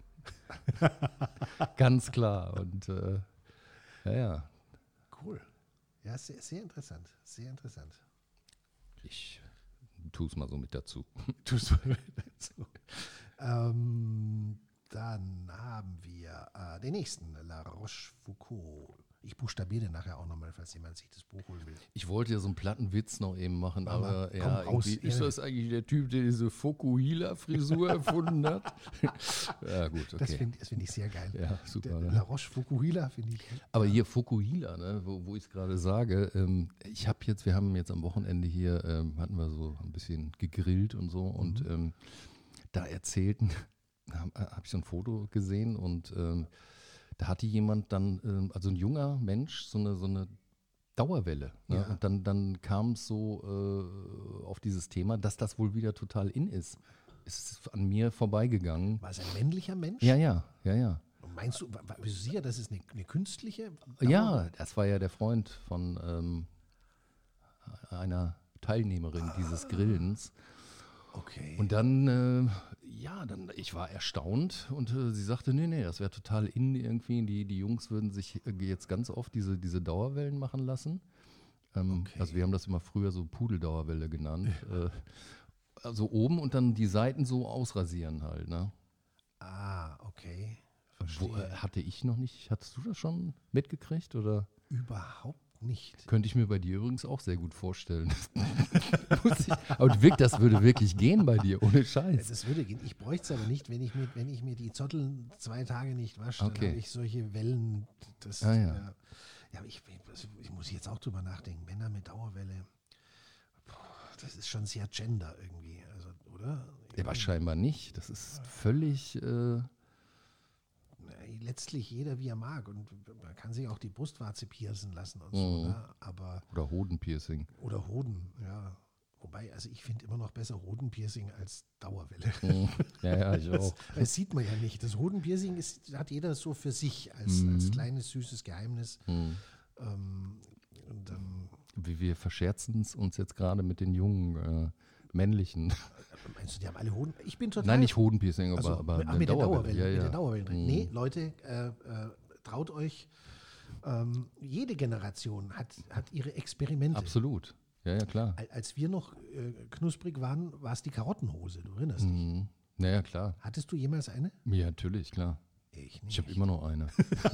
ganz klar. Und äh, ja, ja, Cool. Ja, sehr, sehr interessant. Sehr interessant. ich tue es mal so mit dazu. Tust du mir dazu. Ähm, dann haben wir äh, den nächsten, La Rochefoucauld. Ich buchstabiere den nachher auch nochmal, falls jemand sich das Buch holen will. Ich wollte ja so einen platten Witz noch eben machen, Aber aber komm ja, raus, irgendwie ist ja. das eigentlich der Typ, der diese Fokuhila-Frisur erfunden hat? Ja, gut, okay. Das finde das find ich sehr geil. Ja, super. Der, Ne? La Rochefoucauld finde ich. Aber hier Fokuhila, ne, wo, wo ich es gerade sage, ähm, ich habe jetzt, wir haben jetzt am Wochenende hier, ähm, hatten wir so ein bisschen gegrillt und so und Mhm. ähm, da erzählten, habe hab ich so ein Foto gesehen und ähm, da hatte jemand dann, ähm, also ein junger Mensch, so eine, so eine Dauerwelle. Ne? Ja. Und dann, dann kam es so äh, auf dieses Thema, dass das wohl wieder total in ist. Ist an mir vorbeigegangen. War es ein männlicher Mensch? Ja, ja, ja, ja. Meinst du, wa- wa- bist du sicher, dass es eine, eine künstliche? Ja, das war ja der Freund von ähm, einer Teilnehmerin dieses Grillens. Okay. Und dann, äh, ja, dann, ich war erstaunt und äh, sie sagte, nee, nee, das wäre total in irgendwie. Die, die Jungs würden sich äh, jetzt ganz oft diese, diese Dauerwellen machen lassen. Ähm, Okay. Also wir haben das immer früher so Pudeldauerwelle genannt. Äh, also oben und dann die Seiten so ausrasieren halt, ne? ah, okay. Wo, Verstehe. äh, hatte ich noch nicht, hattest du das schon mitgekriegt oder? Überhaupt nicht. Könnte ich mir bei dir übrigens auch sehr gut vorstellen. Muss ich, aber wirklich, das würde wirklich gehen bei dir, ohne Scheiß. Das würde gehen. Ich bräuchte es aber nicht, wenn ich, mir, wenn ich mir die Zotteln zwei Tage nicht wasche, Okay. dann habe ich solche Wellen. Das, Ah, ja. ja. Ja, aber ich, ich muss jetzt auch drüber nachdenken. Männer mit Dauerwelle. das ist schon sehr Gender irgendwie, also, oder? Ja, aber scheinbar nicht. Das ist völlig. Äh, Letztlich jeder, wie er mag. Und man kann sich auch die Brustwarze piercen lassen und Mhm. so. Ne? Aber, oder Hodenpiercing. oder Hoden, ja. Wobei, also ich finde immer noch besser Hodenpiercing als Dauerwelle. Mhm. Ja, ja, ich Das, auch. das sieht man ja nicht. Das Hodenpiercing ist, hat jeder so für sich als, Mhm. als kleines, süßes Geheimnis. Mhm. Ähm, und dann, Wie wir verscherzen es uns jetzt gerade mit den jungen äh, männlichen. meinst du, die haben alle Hoden? Ich bin total... Nein, nicht Hodenpiercing, aber, Also, aber ach, eine mit der Dauerwelle. Dauerwelle. Ja, Mit ja. der Dauerwelle drin. Mhm. Nee, Leute, äh, äh, traut euch. Ähm, jede Generation hat, hat ihre Experimente. Absolut. Ja, ja, klar. Al- Als wir noch äh, knusprig waren, war es die Karottenhose. Du erinnerst dich. Mhm. Naja, klar. Hattest du jemals eine? Ja, natürlich, klar. Ich Ich habe immer noch eine.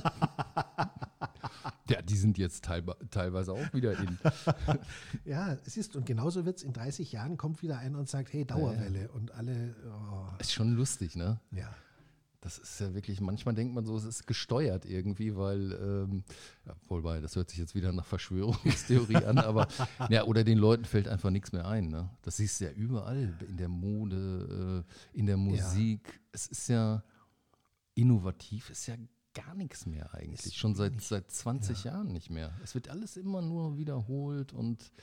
Ja, die sind jetzt teilba- teilweise auch wieder in. Ja, es ist. Und genauso wird es in dreißig Jahren, kommt wieder einer und sagt, hey, Dauerwelle. Und alle, oh, Ist schon lustig, ne? ja. Das ist ja wirklich, manchmal denkt man so, es ist gesteuert irgendwie, weil, ähm, ja, wobei, das hört sich jetzt wieder nach Verschwörungstheorie an, aber, ja, oder den Leuten fällt einfach nichts mehr ein, ne? Das siehst du ja überall, in der Mode, äh, in der Musik. Es ist ja, innovativ ist ja gar nichts mehr eigentlich, Ist schon seit, wenig. seit zwanzig Ja. Jahren nicht mehr. Es wird alles immer nur wiederholt und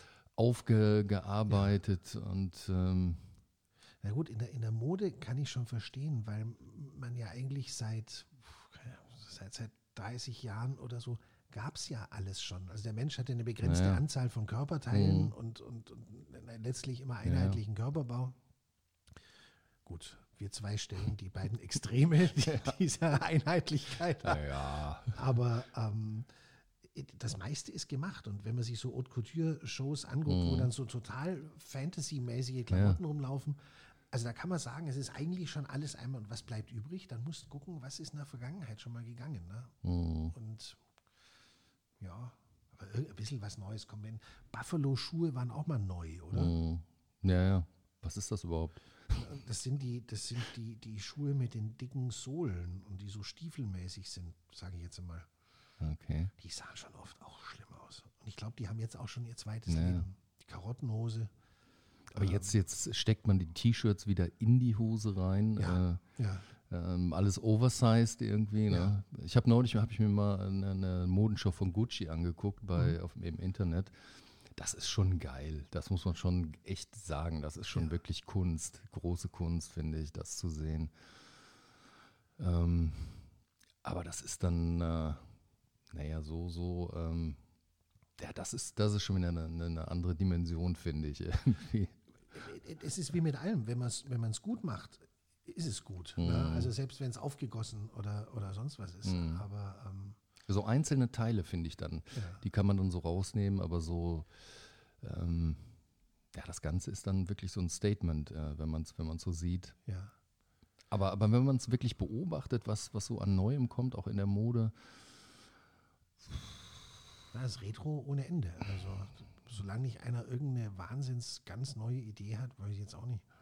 aufgearbeitet und, ähm, Na gut, in der, in der Mode kann ich schon verstehen, weil man ja eigentlich seit, seit, seit dreißig Jahren oder so gab es ja alles schon. Also der Mensch hatte eine begrenzte Naja. Anzahl von Körperteilen Mhm. und, und, und letztlich immer einheitlichen Körperbau. Gut, wir zwei stellen die beiden Extreme dieser Einheitlichkeit dar. ja. Aber ähm, das meiste ist gemacht. Und wenn man sich so Haute Couture-Shows anguckt, wo Mhm. dann so total Fantasy-mäßige Klamotten rumlaufen, also da kann man sagen, es ist eigentlich schon alles einmal. Und was bleibt übrig? Dann musst du gucken, was ist in der Vergangenheit schon mal gegangen. Ne? Mhm. Und ja, aber irgend- ein bisschen was Neues kommt. Wenn Buffalo-Schuhe waren auch mal neu, oder? Mhm. Ja, ja. Was ist das überhaupt? Das sind die, das sind die, die Schuhe mit den dicken Sohlen und die so stiefelmäßig sind, sage ich jetzt einmal. Okay. Die sahen schon oft auch schlimm aus. Und ich glaube, die haben jetzt auch schon ihr zweites Ja. Leben. Die Karottenhose. Aber jetzt, jetzt steckt man die T-Shirts wieder in die Hose rein. Ja, Äh, ja. ähm, alles oversized irgendwie. Ne? Ja. Ich habe neulich hab ich mir mal eine, eine Modenshow von Gucci angeguckt bei, Mhm. auf, im Internet. Das ist schon geil. Das muss man schon echt sagen. Das ist schon Ja. wirklich Kunst. Große Kunst, finde ich, das zu sehen. Ähm, aber das ist dann, äh, naja, so, so, ähm, ja, das ist, das ist schon wieder eine, eine andere Dimension, finde ich. Irgendwie. Es ist wie mit allem. Wenn man es wenn man's gut macht, ist es gut. Mhm. Ne? Also selbst wenn es aufgegossen oder, oder sonst was ist. Mhm. Aber ähm, So einzelne Teile finde ich dann, ja. die kann man dann so rausnehmen, aber so, ähm, ja, das Ganze ist dann wirklich so ein Statement, äh, wenn man es wenn man's so sieht. ja. Aber, aber wenn man es wirklich beobachtet, was, was so an Neuem kommt, auch in der Mode, Das ist Retro ohne Ende. Also solange nicht einer irgendeine wahnsinns ganz neue Idee hat, weiß ich jetzt auch nicht,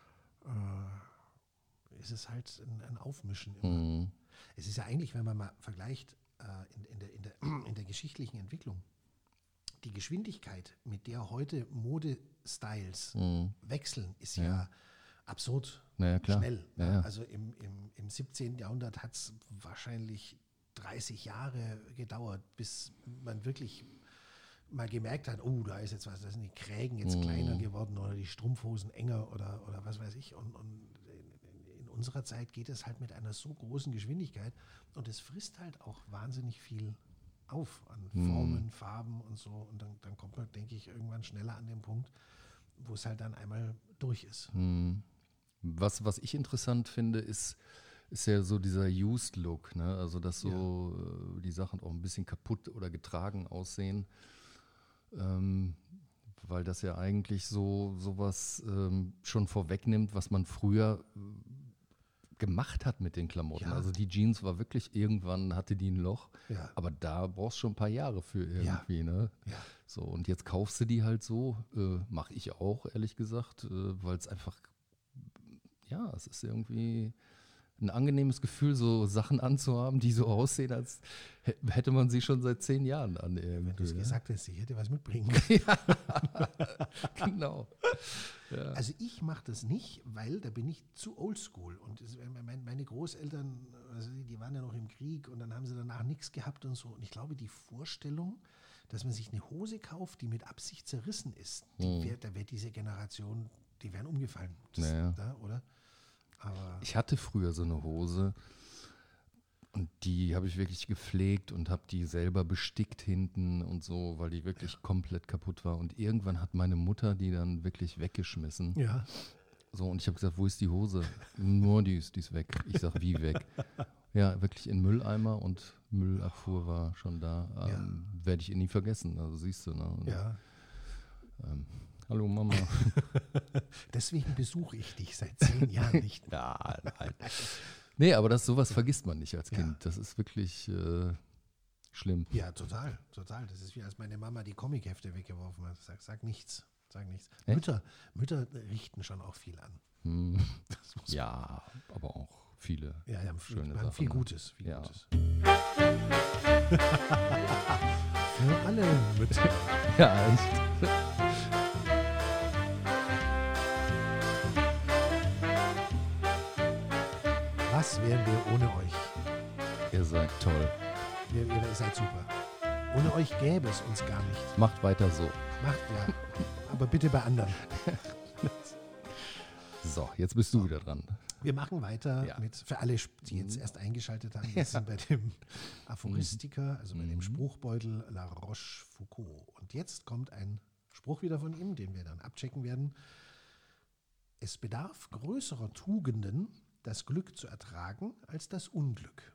äh, ist es halt ein, ein Aufmischen immer. mh, Es ist ja eigentlich, wenn man mal vergleicht äh, in, in, der, in, der, in der geschichtlichen Entwicklung, die Geschwindigkeit, mit der heute Modestyles mh, wechseln, ist ja, Ja. absurd naja, klar. schnell. Ja, ne? ja. Also im, im, im siebzehnten. Jahrhundert hat es wahrscheinlich dreißig Jahre gedauert, bis man wirklich mal gemerkt hat, oh, da ist jetzt was, da sind die Krägen jetzt Mhm. kleiner geworden oder die Strumpfhosen enger oder, oder was weiß ich. Und, und in, in unserer Zeit geht es halt mit einer so großen Geschwindigkeit und es frisst halt auch wahnsinnig viel auf an Mhm. Formen, Farben und so. Und dann, dann kommt man, denke ich, irgendwann schneller an den Punkt, wo es halt dann einmal durch ist. mh. Was, was ich interessant finde, ist, ist ja so dieser Used Look, ne? Also dass so äh, die Sachen auch ein bisschen kaputt oder getragen aussehen. Ähm, weil das ja eigentlich so sowas ähm, schon vorwegnimmt, was man früher äh, gemacht hat mit den Klamotten. Ja. Also die Jeans war wirklich, irgendwann hatte die ein Loch, Ja, aber da brauchst du schon ein paar Jahre für Ja. irgendwie, ne? ja. So, und jetzt kaufst du die halt so, äh, mache ich auch, ehrlich gesagt, äh, weil es einfach, ja, es ist irgendwie ein angenehmes Gefühl, so Sachen anzuhaben, die so aussehen, als hä- hätte man sie schon seit zehn Jahren an. Wenn du es ja. gesagt hättest, ich hätte was mitbringen können. Genau. Ja. Also ich mache das nicht, weil da bin ich zu oldschool. Und es- mein- meine Großeltern, also die waren ja noch im Krieg und dann haben sie danach nichts gehabt und so. Und ich glaube, die Vorstellung, dass man sich eine Hose kauft, die mit Absicht zerrissen ist, die wär, da wäre diese Generation, die wären umgefallen. Das, Naja. da, oder? Aber Ich hatte früher so eine Hose und die habe ich wirklich gepflegt und habe die selber bestickt hinten und so, weil die wirklich komplett kaputt war. Und irgendwann hat meine Mutter die dann wirklich weggeschmissen. ja, So, und ich habe gesagt, wo ist die Hose? Nur die ist, die ist weg. Ich sage, wie weg? Ja, wirklich in Mülleimer und Müllabfuhr war schon da. Ähm, Werde ich eh nie vergessen. Also siehst du, ne? Und, ja. ähm, hallo Mama. Deswegen besuche ich dich seit zehn Jahren nicht. Ja, nein. Nee, aber das sowas vergisst man nicht als Ja. Kind. Das ist wirklich äh, schlimm. Ja, total, total. Das ist wie als meine Mama die Comichefte weggeworfen hat. Sag, sag nichts, sag nichts. Echt? Mütter, Mütter richten schon auch viel an. Hm. Das muss Ja, aber auch viele. Ja, ja, Schöne haben Sachen, viel ne? Gutes, viel Ja. Gutes. Für alle Mütter. Ja, echt. Was wären wir ohne euch? Ihr seid toll. Ihr, ihr seid super. Ohne euch gäbe es uns gar nicht. Macht weiter so. Macht ja. Aber bitte bei anderen. So, jetzt bist du wieder dran. Wir machen weiter Ja. mit, für alle, die jetzt erst eingeschaltet haben, wir sind bei dem Aphoristiker, also bei dem Spruchbeutel La Rochefoucauld. Und jetzt kommt ein Spruch wieder von ihm, den wir dann abchecken werden. Es bedarf größerer Tugenden, das Glück zu ertragen, als das Unglück.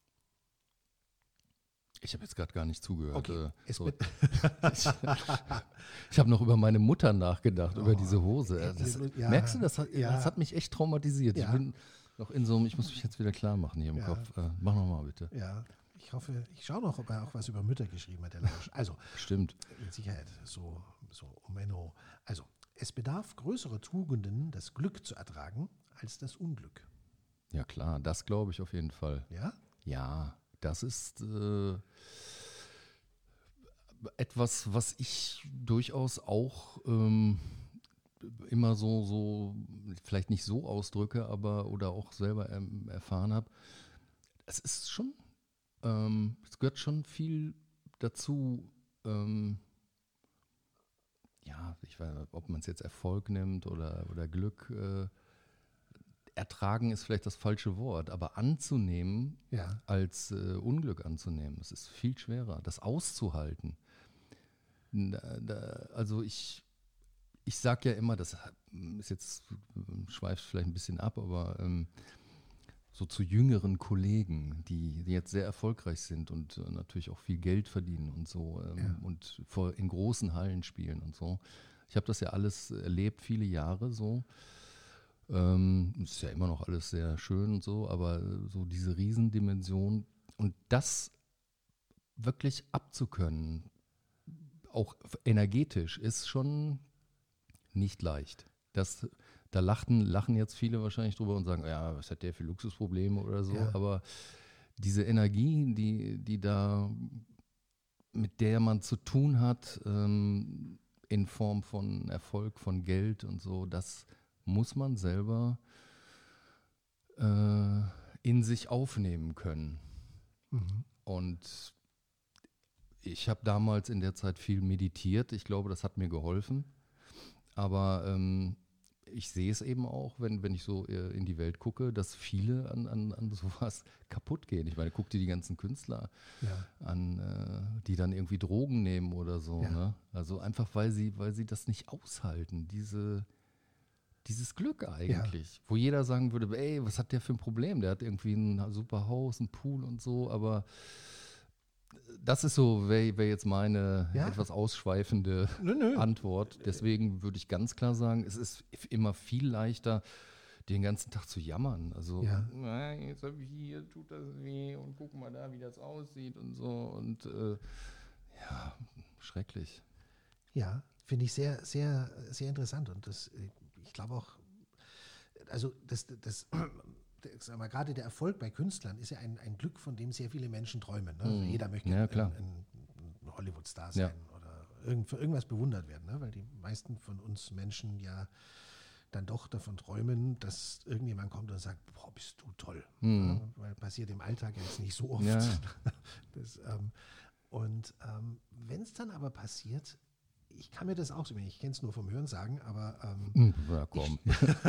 Ich habe jetzt gerade gar nicht zugehört. Okay, Äh, es so. be- Ich, ich habe noch über meine Mutter nachgedacht, über Oh, diese Hose. ja, Das, ja, merkst du, das hat, ja. das hat mich echt traumatisiert. Ja. Ich bin noch in so einem, ich muss mich jetzt wieder klar machen hier im Ja. Kopf. Äh, mach noch mal bitte. Ja, ich hoffe, ich schaue noch, ob er auch was über Mütter geschrieben hat, der Lausch. Also, Stimmt. mit Sicherheit, so, so, oh Menno. Also, es bedarf größerer Tugenden, das Glück zu ertragen, als das Unglück. Ja klar, das glaube ich auf jeden Fall. Ja? Ja, das ist äh, etwas, was ich durchaus auch ähm, immer so, so, vielleicht nicht so ausdrücke, aber oder auch selber ähm, erfahren habe. Es ist schon, ähm, es gehört schon viel dazu, ähm, ja, ich weiß nicht, ob man es jetzt Erfolg nimmt oder, oder Glück. Äh, ertragen ist vielleicht das falsche Wort, aber anzunehmen, Ja. als äh, Unglück anzunehmen. Es ist viel schwerer, das auszuhalten. Da, da, also ich, ich sage ja immer, das ist jetzt, schweift vielleicht ein bisschen ab, aber ähm, so zu jüngeren Kollegen, die, die jetzt sehr erfolgreich sind und äh, natürlich auch viel Geld verdienen und so ähm, Ja. und vor, in großen Hallen spielen und so. Ich habe das ja alles erlebt, viele Jahre so. Ähm, ist ja immer noch alles sehr schön und so, aber so diese Riesendimension und das wirklich abzukönnen, auch energetisch, ist schon nicht leicht. Das, da lachen, lachen jetzt viele wahrscheinlich drüber und sagen, ja, was hat der für Luxusprobleme oder so, Ja. aber diese Energie, die, die da, mit der man zu tun hat, ähm, in Form von Erfolg, von Geld und so, das muss man selber äh, in sich aufnehmen können. Mhm. Und ich habe damals in der Zeit viel meditiert. Ich glaube, das hat mir geholfen. Aber ähm, ich sehe es eben auch, wenn, wenn ich so äh, in die Welt gucke, dass viele an, an, an sowas kaputt gehen. Ich meine, guck dir die ganzen Künstler Ja. an, äh, die dann irgendwie Drogen nehmen oder so. Ja. Ne? Also einfach, weil sie, weil sie das nicht aushalten, diese, dieses Glück eigentlich. Wo jeder sagen würde, ey, was hat der für ein Problem? Der hat irgendwie ein super Haus, ein Pool und so, aber das ist so, wäre wär jetzt meine Ja. etwas ausschweifende Nö, nö. Antwort. Deswegen würde ich ganz klar sagen, es ist immer viel leichter, den ganzen Tag zu jammern. Also, Ja. "Nein, jetzt hab ich hier, tut das weh und guck mal da, wie das aussieht und so. Und äh, ja, schrecklich. Ja, finde ich sehr, sehr, sehr interessant. Und das, äh, ich glaube auch, also das, das, sag mal, gerade der Erfolg bei Künstlern ist ja ein, ein Glück, von dem sehr viele Menschen träumen. Ne? Also Mhm. jeder möchte Ja, ein, klar. ein, ein Hollywood-Star Ja. sein oder irgend, für irgendwas bewundert werden, ne? Weil die meisten von uns Menschen ja dann doch davon träumen, dass irgendjemand kommt und sagt, boah, bist du toll. Mhm. Ja? Weil passiert im Alltag jetzt nicht so oft. Ja. Das, ähm, und ähm, wenn es dann aber passiert, ich kann mir das auch so, ich kenne es nur vom Hörensagen, aber ähm, Ja, komm.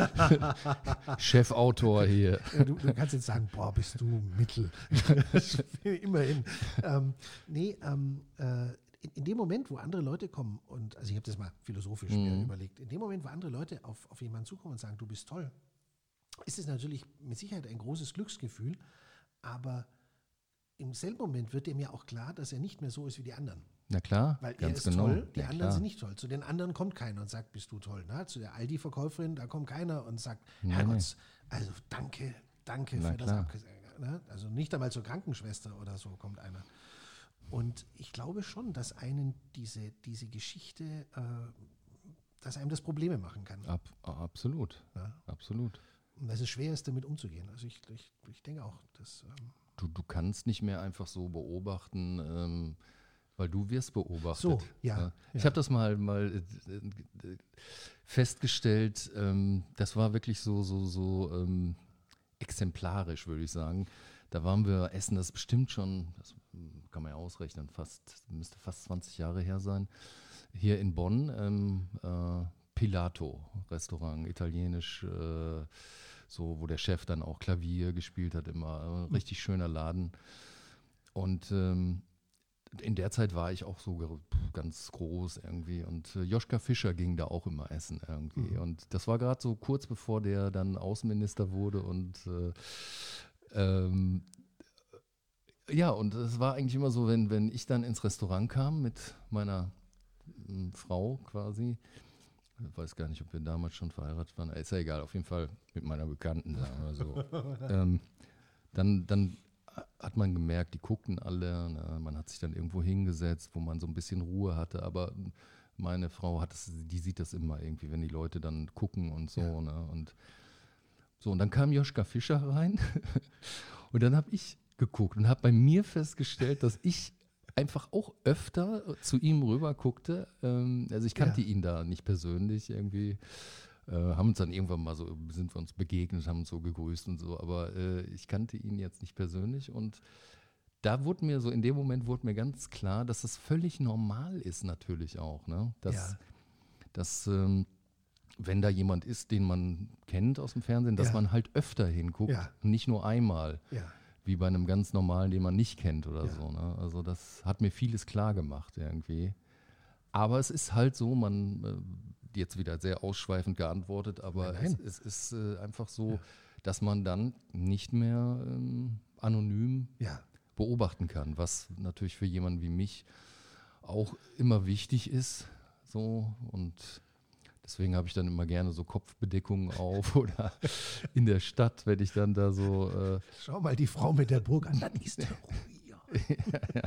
Chefautor hier. du, du kannst jetzt sagen, boah, bist du Mittel. Immerhin. Ähm, nee, ähm, äh, in, in dem Moment, wo andere Leute kommen, und also ich habe das mal philosophisch Mhm. mir überlegt, in dem Moment, wo andere Leute auf, auf jemanden zukommen und sagen, du bist toll, ist es natürlich mit Sicherheit ein großes Glücksgefühl, aber im selben Moment wird dem ja auch klar, dass er nicht mehr so ist wie die anderen. Na klar, Weil er ganz ist genau. toll, die Ja, anderen klar. sind nicht toll. Zu den anderen kommt keiner und sagt, bist du toll. Ne? Zu der Aldi-Verkäuferin, da kommt keiner und sagt, Nee, Herrgott, also danke, danke Na für das klar. Abgesang. Ne? Also nicht einmal zur Krankenschwester oder so kommt einer. Und ich glaube schon, dass einen diese, diese Geschichte, äh, dass einem das Probleme machen kann. Ab, absolut, Ne? absolut. Und dass es schwer ist, damit umzugehen. Also ich, ich, ich denke auch, dass... Ähm, Du, du kannst nicht mehr einfach so beobachten, ähm, weil du wirst beobachtet. So, ja, Ja. Ich ja. habe das mal, mal äh, äh, festgestellt, ähm, das war wirklich so, so, so ähm, exemplarisch, würde ich sagen. Da waren wir essen, das ist bestimmt schon, das kann man ja ausrechnen, fast, müsste fast zwanzig Jahre her sein, hier in Bonn, ähm, äh, Pilato Restaurant, italienisch, äh, so, wo der Chef dann auch Klavier gespielt hat, immer äh, richtig schöner Laden. Und ähm, in der Zeit war ich auch so ge- ganz groß irgendwie. Und äh, Joschka Fischer ging da auch immer essen irgendwie. Mhm. Und das war gerade so kurz bevor der dann Außenminister wurde. Und äh, ähm, ja, und es war eigentlich immer so, wenn, wenn ich dann ins Restaurant kam mit meiner m, Frau quasi, ich weiß gar nicht, ob wir damals schon verheiratet waren, ist ja egal, auf jeden Fall mit meiner Bekannten, sagen wir so. ähm, dann, dann hat man gemerkt, die guckten alle, ne? Man hat sich dann irgendwo hingesetzt, wo man so ein bisschen Ruhe hatte, aber meine Frau hat es, die sieht das immer irgendwie, wenn die Leute dann gucken und so, Ja. ne? Und so, und dann kam Joschka Fischer rein und dann habe ich geguckt und habe bei mir festgestellt, dass ich einfach auch öfter zu ihm rüber guckte. Ähm, also ich kannte Ja. ihn da nicht persönlich irgendwie. Äh, haben uns dann irgendwann mal so, sind wir uns begegnet, haben uns so gegrüßt und so, aber äh, ich kannte ihn jetzt nicht persönlich und da wurde mir so, in dem Moment wurde mir ganz klar, dass das völlig normal ist natürlich auch, ne? Dass, Ja. dass ähm, wenn da jemand ist, den man kennt aus dem Fernsehen, dass Ja. man halt öfter hinguckt, Ja. nicht nur einmal, Ja. wie bei einem ganz normalen, den man nicht kennt oder Ja. so. Ne? Also das hat mir vieles klar gemacht irgendwie. Aber es ist halt so, man, äh, jetzt wieder sehr ausschweifend geantwortet, aber Nein, es, nein. es ist äh, einfach so, Ja. dass man dann nicht mehr ähm, anonym Ja. beobachten kann, was natürlich für jemanden wie mich auch immer wichtig ist. So, und deswegen habe ich dann immer gerne so Kopfbedeckungen auf oder in der Stadt, wenn ich dann da so. Äh, Schau mal die Frau mit der Burg an, das ist der Ruhiger.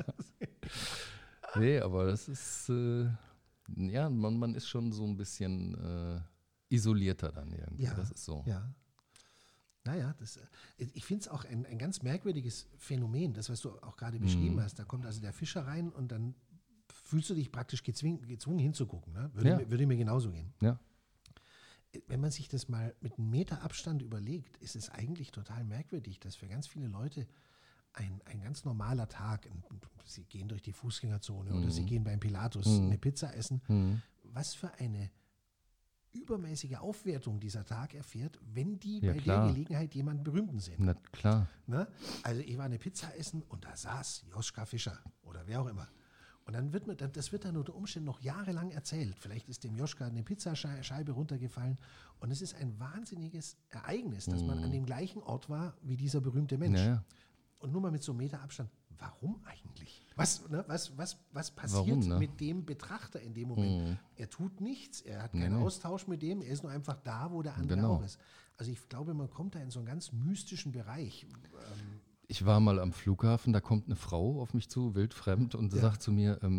nee, aber das ist. Äh, ja, man, man ist schon so ein bisschen äh, isolierter dann irgendwie. Ja, Das ist so. ja. Naja, das, äh, ich finde es auch ein, ein ganz merkwürdiges Phänomen, das, was du auch gerade beschrieben Mhm. hast. Da kommt also der Fischer rein und dann fühlst du dich praktisch gezwungen, gezwungen hinzugucken. Ne? Würde, Ja. mir, würde mir genauso gehen. Ja. Wenn man sich das mal mit einem Meter Abstand überlegt, ist es eigentlich total merkwürdig, dass für ganz viele Leute ein, ein ganz normaler Tag, ein, sie gehen durch die Fußgängerzone oder Mhm. sie gehen beim Pilatus Mhm. eine Pizza essen, Mhm. was für eine übermäßige Aufwertung dieser Tag erfährt, wenn die Ja, bei klar. der Gelegenheit jemanden Berühmten sehen. Na klar. Ne? Also ich war eine Pizza essen und da saß Joschka Fischer oder wer auch immer. Und dann wird mir, das wird dann unter Umständen noch jahrelang erzählt. Vielleicht ist dem Joschka eine Pizzascheibe runtergefallen. Und es ist ein wahnsinniges Ereignis, dass man an dem gleichen Ort war wie dieser berühmte Mensch. Ja, ja. Und nur mal mit so einem Meter Abstand. Warum eigentlich? Was, ne, was, was, was passiert Warum, ne? mit dem Betrachter in dem Moment? Er tut nichts, er hat keinen Nee, nee. Austausch mit dem, er ist nur einfach da, wo der andere Genau. auch ist. Also ich glaube, man kommt da in so einen ganz mystischen Bereich. Ähm, Ich war mal am Flughafen, da kommt eine Frau auf mich zu, wildfremd, und Ja. sagt zu mir, ähm,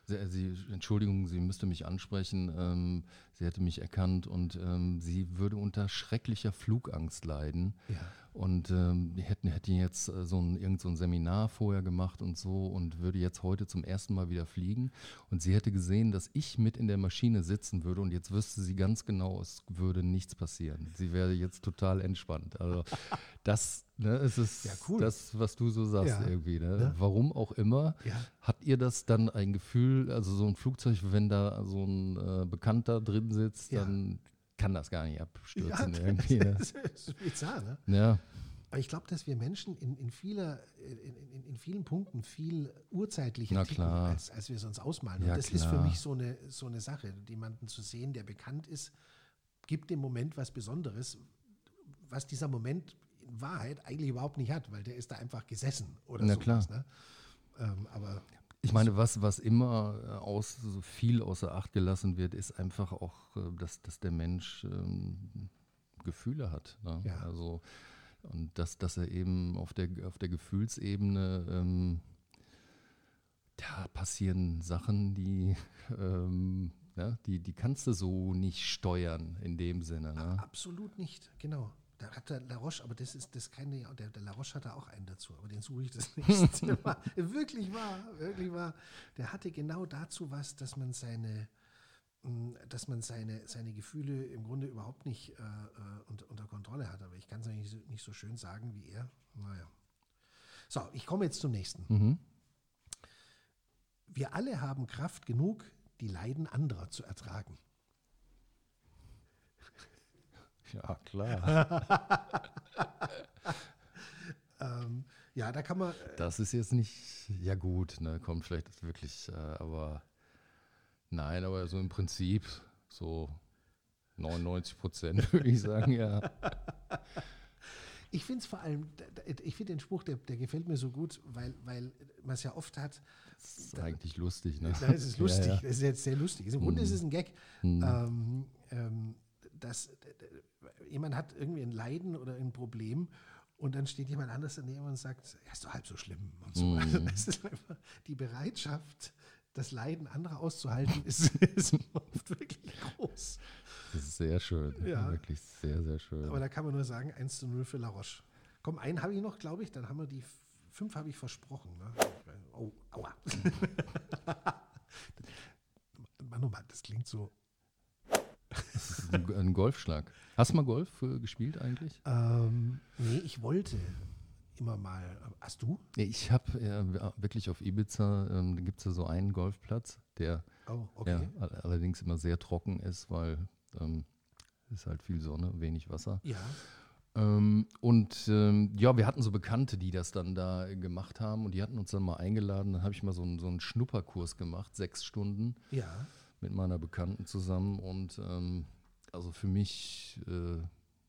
Sie, sie, Entschuldigung, sie müsste mich ansprechen. Ähm, sie hätte mich erkannt und ähm, sie würde unter schrecklicher Flugangst leiden. Ja. Und ähm, die hätten, hätten jetzt äh, so ein, irgend so ein Seminar vorher gemacht und so und würde jetzt heute zum ersten Mal wieder fliegen. Und sie hätte gesehen, dass ich mit in der Maschine sitzen würde und jetzt wüsste sie ganz genau, es würde nichts passieren. Sie wäre jetzt total entspannt. Also das, ne, es ist Ja, cool. das, was du so sagst Ja. irgendwie. Ne? Ne? Warum auch immer. Ja. Habt ihr das dann ein Gefühl, also so ein Flugzeug, wenn da so ein äh, Bekannter drin sitzt, Ja. dann kann das gar nicht abstürzen Ja, irgendwie. Ne? das ist bizarr, ne? Ja. Aber ich glaube, dass wir Menschen in, in, vieler, in, in, in vielen Punkten viel urzeitlicher Na ticken, klar. als, als wir es uns ausmalen. Ja, Und das ist für klar. mich so eine, so eine Sache. Jemanden zu sehen, der bekannt ist, gibt dem Moment was Besonderes, was dieser Moment in Wahrheit eigentlich überhaupt nicht hat, weil der ist da einfach gesessen oder Na sowas. klar. Ne? Ähm, aber Ich meine, was, was immer äh, aus, so viel außer Acht gelassen wird, ist einfach auch, äh, dass, dass der Mensch ähm, Gefühle hat. Ne? Ja. Also, und dass, dass er eben auf der, auf der Gefühlsebene, ähm, da passieren Sachen, die, ähm, ja, die, die kannst du so nicht steuern in dem Sinne. Ne? absolut nicht, genau. Da hat der Laroche, aber das ist das keine, der, der Laroche hatte auch einen dazu, aber den suche ich das nicht. Der war, wirklich wahr, wirklich wahr. Der hatte genau dazu was, dass man seine, mh, dass man seine, seine Gefühle im Grunde überhaupt nicht äh, äh, unter, unter Kontrolle hat. Aber ich kann es nicht, so- nicht so schön sagen wie er. Naja. So, ich komme jetzt zum nächsten. Mhm. Wir alle haben Kraft genug, die Leiden anderer zu ertragen. Ja, klar. Ähm, ja, da kann man. Das ist jetzt nicht, ja gut, ne, kommt vielleicht wirklich, äh, aber nein, aber so im Prinzip so neunundneunzig Prozent würde ich sagen, ja. Ich finde es vor allem, ich finde den Spruch, der, der gefällt mir so gut, weil, weil man es ja oft hat. Das ist eigentlich lustig, ne? Da ist es lustig, Ja, ja. das ist jetzt sehr lustig. Im Grunde ist es ein Gag. Mhm. Ähm, ähm, dass d- d- jemand hat irgendwie ein Leiden oder ein Problem und dann steht jemand anders daneben und sagt, ja, ist doch halb so schlimm und so. Mhm. Also das ist einfach die Bereitschaft, das Leiden anderer auszuhalten, ist, ist oft wirklich groß. Das ist sehr schön, Ja. wirklich sehr, sehr schön. Aber da kann man nur sagen, eins zu null für Laroche. Komm, einen habe ich noch, glaube ich, dann haben wir die f- fünf habe ich versprochen. Ne? Oh, aua. Mann, oh Mann, das klingt so. Das ist ein, ein Golfschlag. Hast du mal Golf äh, gespielt eigentlich? Ähm, nee, ich wollte immer mal. Hast du? Nee, ich habe äh, wirklich auf Ibiza, ähm, da gibt es ja so einen Golfplatz, der Oh, okay. ja, all- allerdings immer sehr trocken ist, weil ähm, ist halt viel Sonne, wenig Wasser. Ja. Ähm, und ähm, ja, wir hatten so Bekannte, die das dann da äh, gemacht haben und die hatten uns dann mal eingeladen. Dann habe ich mal so einen, so einen Schnupperkurs gemacht, sechs Stunden Ja. mit meiner Bekannten zusammen. Und ähm, also für mich äh,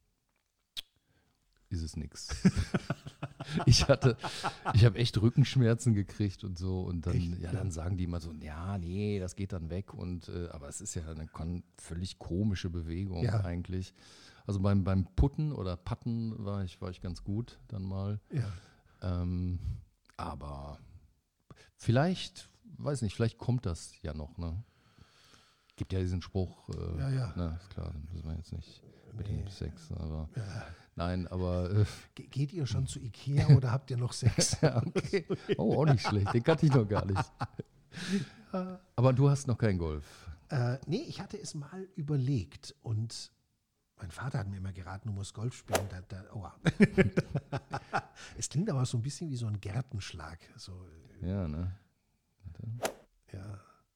ist es nichts. Ich hatte, ich habe echt Rückenschmerzen gekriegt und so. Und dann, Echt? ja, dann sagen die immer so, ja, nee, das geht dann weg. Und äh, aber es ist ja eine kon- völlig komische Bewegung Ja. eigentlich. Also beim, beim Putten oder Patten war ich, war ich ganz gut dann mal. Ja. Ähm, aber vielleicht, weiß nicht, vielleicht kommt das ja noch, ne? Gibt ja diesen Spruch, äh, Ja, ja. Na, ist klar, das müssen wir jetzt nicht mit dem Nee. Sex, aber Ja. nein, aber äh, Ge- Geht ihr schon zu Ikea oder habt ihr noch Sex? ja, okay. Oh, auch nicht schlecht, den kannte ich noch gar nicht. Aber du hast noch kein Golf. Äh, nee, ich hatte es mal überlegt und mein Vater hat mir immer geraten, du musst Golf spielen. Da, da, aua. Es klingt aber so ein bisschen wie so ein Gärtenschlag. So, Ja, ne? ja.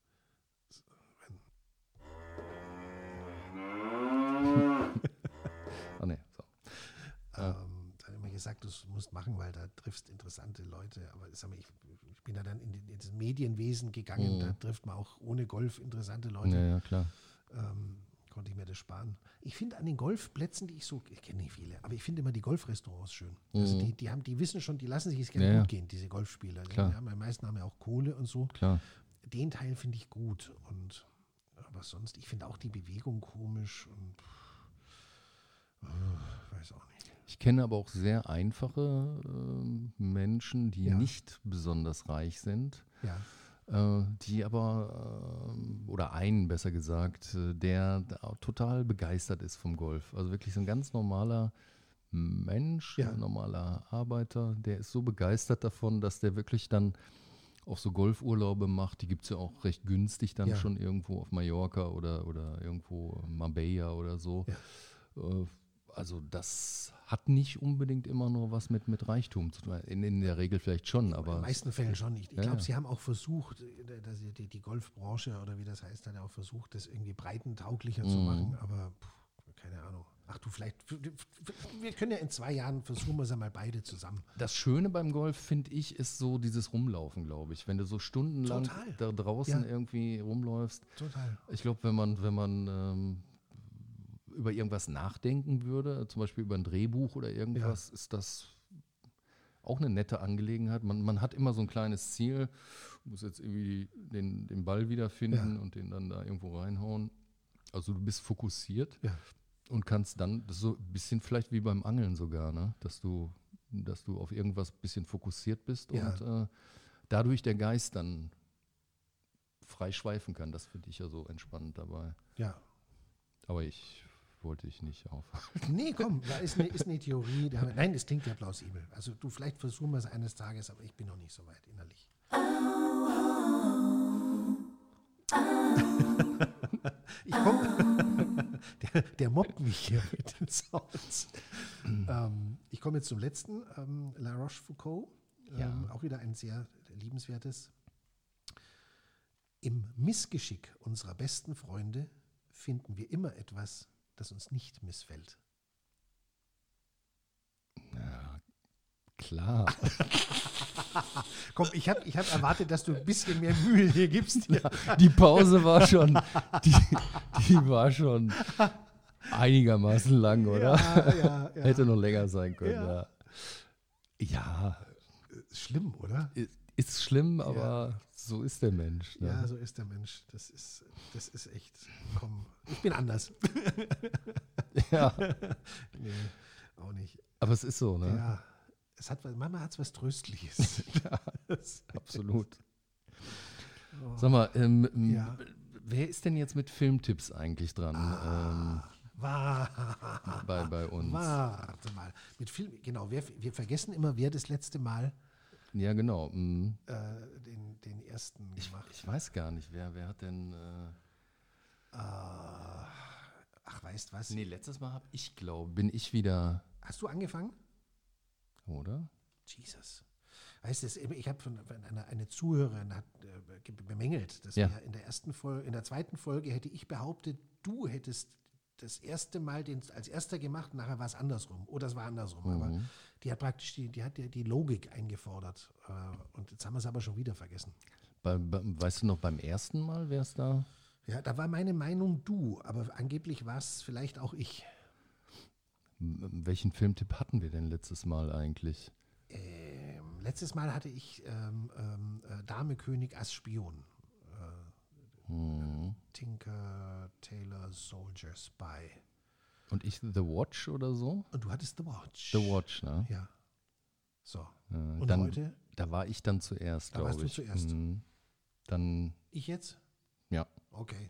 Ah, ne, so. Ähm, da hat immer gesagt, du musst machen, weil da triffst interessante Leute. Aber sag mal, ich, ich bin da dann in, den, in das Medienwesen gegangen, Mhm. da trifft man auch ohne Golf interessante Leute. Ja, ja, klar. Ähm, konnte ich mir das sparen. Ich finde an den Golfplätzen, die ich so, ich kenne nicht viele, aber ich finde immer die Golfrestaurants schön. Also Mhm. die, die haben, die wissen schon, die lassen sich es gerne Ja, ja. gut gehen, diese Golfspieler. Klar. Ja, die meisten haben ja auch Kohle und so. Klar. Den Teil finde ich gut. Und aber sonst, ich finde auch die Bewegung komisch und äh, weiß auch nicht. Ich kenne aber auch sehr einfache ähm, Menschen, die Ja. nicht besonders reich sind. Ja, äh, die aber, äh, oder einen besser gesagt, äh, der da total begeistert ist vom Golf. Also wirklich so ein ganz normaler Mensch, Ja. ein normaler Arbeiter, der ist so begeistert davon, dass der wirklich dann auch so Golfurlaube macht. Die gibt es ja auch recht günstig dann Ja. schon irgendwo auf Mallorca oder, oder irgendwo Marbella oder so. Ja. Äh, Also das hat nicht unbedingt immer nur was mit, mit Reichtum zu tun. In, in der Regel vielleicht schon, aber... In den meisten Fällen schon. Ich, ich Ja, glaube, ja. sie haben auch versucht, äh, dass sie die, die Golfbranche oder wie das heißt, hat ja auch versucht, das irgendwie breitentauglicher zu Mhm. machen, aber pff, keine Ahnung. Ach du, vielleicht, wir können ja in zwei Jahren versuchen wir es ja mal beide zusammen. Das Schöne beim Golf, finde ich, ist so dieses Rumlaufen, glaube ich. Wenn du so stundenlang Total. da draußen Ja. irgendwie rumläufst. Total. Ich glaube, wenn man, wenn man ähm, über irgendwas nachdenken würde, zum Beispiel über ein Drehbuch oder irgendwas, ist das auch eine nette Angelegenheit. Man, man hat immer so ein kleines Ziel, muss jetzt irgendwie den, den Ball wiederfinden Ja. und den dann da irgendwo reinhauen. Also du bist fokussiert Ja. und kannst dann, das ist so ein bisschen vielleicht wie beim Angeln sogar, ne? dass du, dass du auf irgendwas ein bisschen fokussiert bist Ja. und äh, dadurch der Geist dann frei schweifen kann. Das finde ich ja so entspannend dabei. Ja. Aber ich wollte ich nicht aufhalten. Nee, komm, da ist eine, ist eine Theorie. Da haben wir, nein, das klingt ja plausibel. Also du, vielleicht versuchen wir es eines Tages, aber ich bin noch nicht so weit innerlich. Ich komme, der, der mobbt mich hier mit den Sounds. ähm, ich komme jetzt zum letzten, ähm, La Rochefoucauld. Ähm, Ja. Auch wieder ein sehr liebenswertes. Im Missgeschick unserer besten Freunde finden wir immer etwas, das uns nicht missfällt. Ja, klar. Komm, ich habe ich hab erwartet, dass du ein bisschen mehr Mühe hier gibst. Die Pause war schon, die, die war schon einigermaßen lang, oder? Ja, ja, ja. Hätte noch länger sein können, Ja. ja. Ja, Schlimm, oder? i- ist schlimm, aber so ist der Mensch. Ne? Ja, so ist der Mensch. Das ist, das ist echt, komm, ich bin anders. Ja, Nee, auch nicht. aber es ist so, ne? Ja, es hat, was- manchmal hat es was Tröstliches. Das- Absolut. Oh. Sag mal, ähm, m- Ja. wer ist denn jetzt mit Filmtipps eigentlich dran Ah, Warte ähm, bei, bei uns? Warte mal. Mit Film, genau, wir, wir vergessen immer, wer das letzte Mal Ja, genau. mm. äh, den, den ersten Ich, gemacht ich weiß gar nicht, wer, wer hat denn... Äh, hat. Ach, weißt was? nee, letztes Mal habe ich, glaube bin ich wieder, Hast du angefangen? oder? Jesus. Weißt du, es- ich habe von, von einer eine Zuhörerin hat äh, ge- bemängelt, dass Ja. wir in der ersten Folge, in der zweiten Folge hätte ich behauptet, du hättest das erste Mal den als erster gemacht, nachher war es andersrum. Oder es war andersrum. Aber Mhm. die hat praktisch die, die hat ja die Logik eingefordert. Äh, und jetzt haben wir es aber schon wieder vergessen. Bei, bei, weißt du noch beim ersten Mal, wer es da? Ja, da war meine Meinung du, aber angeblich war es vielleicht auch ich. M- Welchen Filmtipp hatten wir denn letztes Mal eigentlich? Ähm, letztes Mal hatte ich ähm, ähm, äh, Dame, König, Ass, Spion. Äh, Mhm. Tinker, Tailor, Soldier, Spy. Und ich The Watch oder so? Und du hattest The Watch. The Watch, ne? Ja. So. Äh, Und dann, heute? Da war ich dann zuerst, Da glaube warst du ich. zuerst. Mhm. Dann, Ich jetzt? ja. Okay.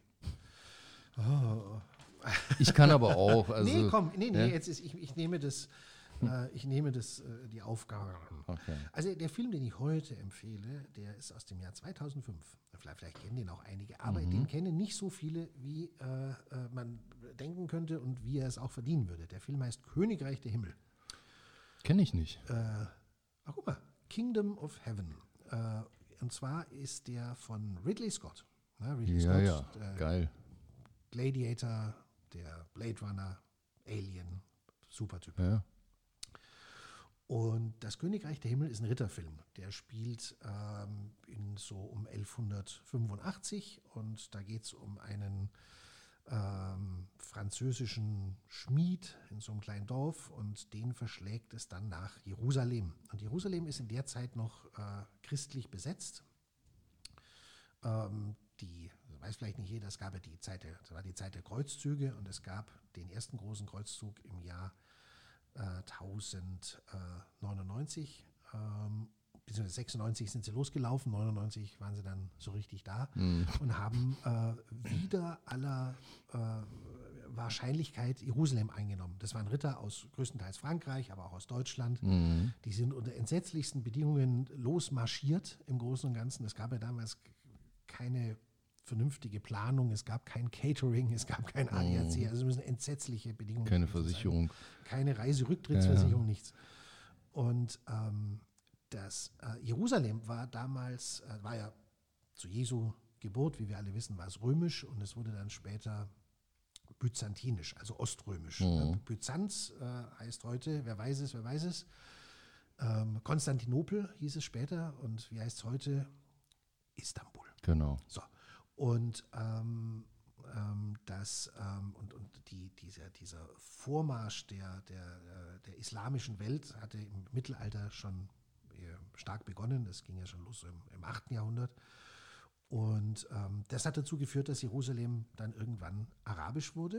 Oh. Ich kann aber auch. Also, nee, komm, nee, nee, ja? jetzt ist, ich, ich neme das, äh, ich nehme das, äh, die Aufgabe an. Okay. Also der Film, den ich heute empfehle, der ist aus dem Jahr zweitausendfünf. Vielleicht, vielleicht kennen den auch einige, aber Mhm. den kennen nicht so viele, wie äh, äh, man denken könnte und wie er es auch verdienen würde. Der Film heißt Königreich der Himmel. Kenne ich nicht. Äh, ach, guck mal, Kingdom of Heaven. Äh, und zwar ist der von Ridley Scott. Na, Ridley Ja, Scott, ja, äh, geil. Gladiator, der Blade Runner, Alien, super Typ. Ja. Und das Königreich der Himmel ist ein Ritterfilm. Der spielt ähm, in so um elfhundertfünfundachtzig und da geht es um einen ähm, französischen Schmied in so einem kleinen Dorf und den verschlägt es dann nach Jerusalem. Und Jerusalem ist in der Zeit noch äh, christlich besetzt. Ähm, die, das weiß vielleicht nicht jeder, es gab ja die Zeit der, das war die Zeit der Kreuzzüge und es gab den ersten großen Kreuzzug im Jahr äh, tausendneunundneunzig. Ähm, beziehungsweise sechsundneunzig sind sie losgelaufen, neunundneunzig waren sie dann so richtig da Mhm. und haben äh, wieder aller äh, Wahrscheinlichkeit Jerusalem eingenommen. Das waren Ritter aus größtenteils Frankreich, aber auch aus Deutschland. Mhm. Die sind unter entsetzlichsten Bedingungen losmarschiert im Großen und Ganzen. Es gab ja damals keine vernünftige Planung, es gab kein Catering, es gab kein A D A C, also es müssen entsetzliche Bedingungen Keine gewesen sein. Versicherung. Keine Reiserücktrittsversicherung, nichts. Und ähm, das äh, Jerusalem war damals, äh, war ja zu Jesu Geburt, wie wir alle wissen, war es römisch und es wurde dann später byzantinisch, also oströmisch. Mhm. Byzanz äh, heißt heute, wer weiß es, wer weiß es. Ähm, Konstantinopel hieß es später und wie heißt es heute? Istanbul. Genau. So. Und ähm, ähm, das ähm, und, und die, dieser, dieser Vormarsch der, der, äh, der islamischen Welt hatte im Mittelalter schon äh, stark begonnen. Das ging ja schon los so im, im achten Jahrhundert. Und ähm, das hat dazu geführt, dass Jerusalem dann irgendwann arabisch wurde.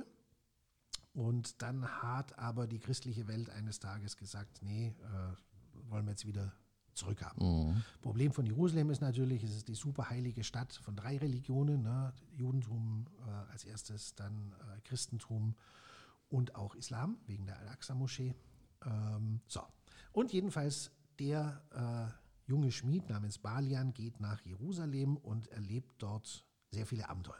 Und dann hat aber die christliche Welt eines Tages gesagt, nee, äh, wollen wir jetzt wieder zurückhaben. Mhm. Problem von Jerusalem ist natürlich, es ist die superheilige Stadt von drei Religionen, ne? Judentum äh, als erstes, dann äh, Christentum und auch Islam, wegen der Al-Aqsa-Moschee. Ähm, so, und jedenfalls der äh, junge Schmied namens Balian geht nach Jerusalem und erlebt dort sehr viele Abenteuer.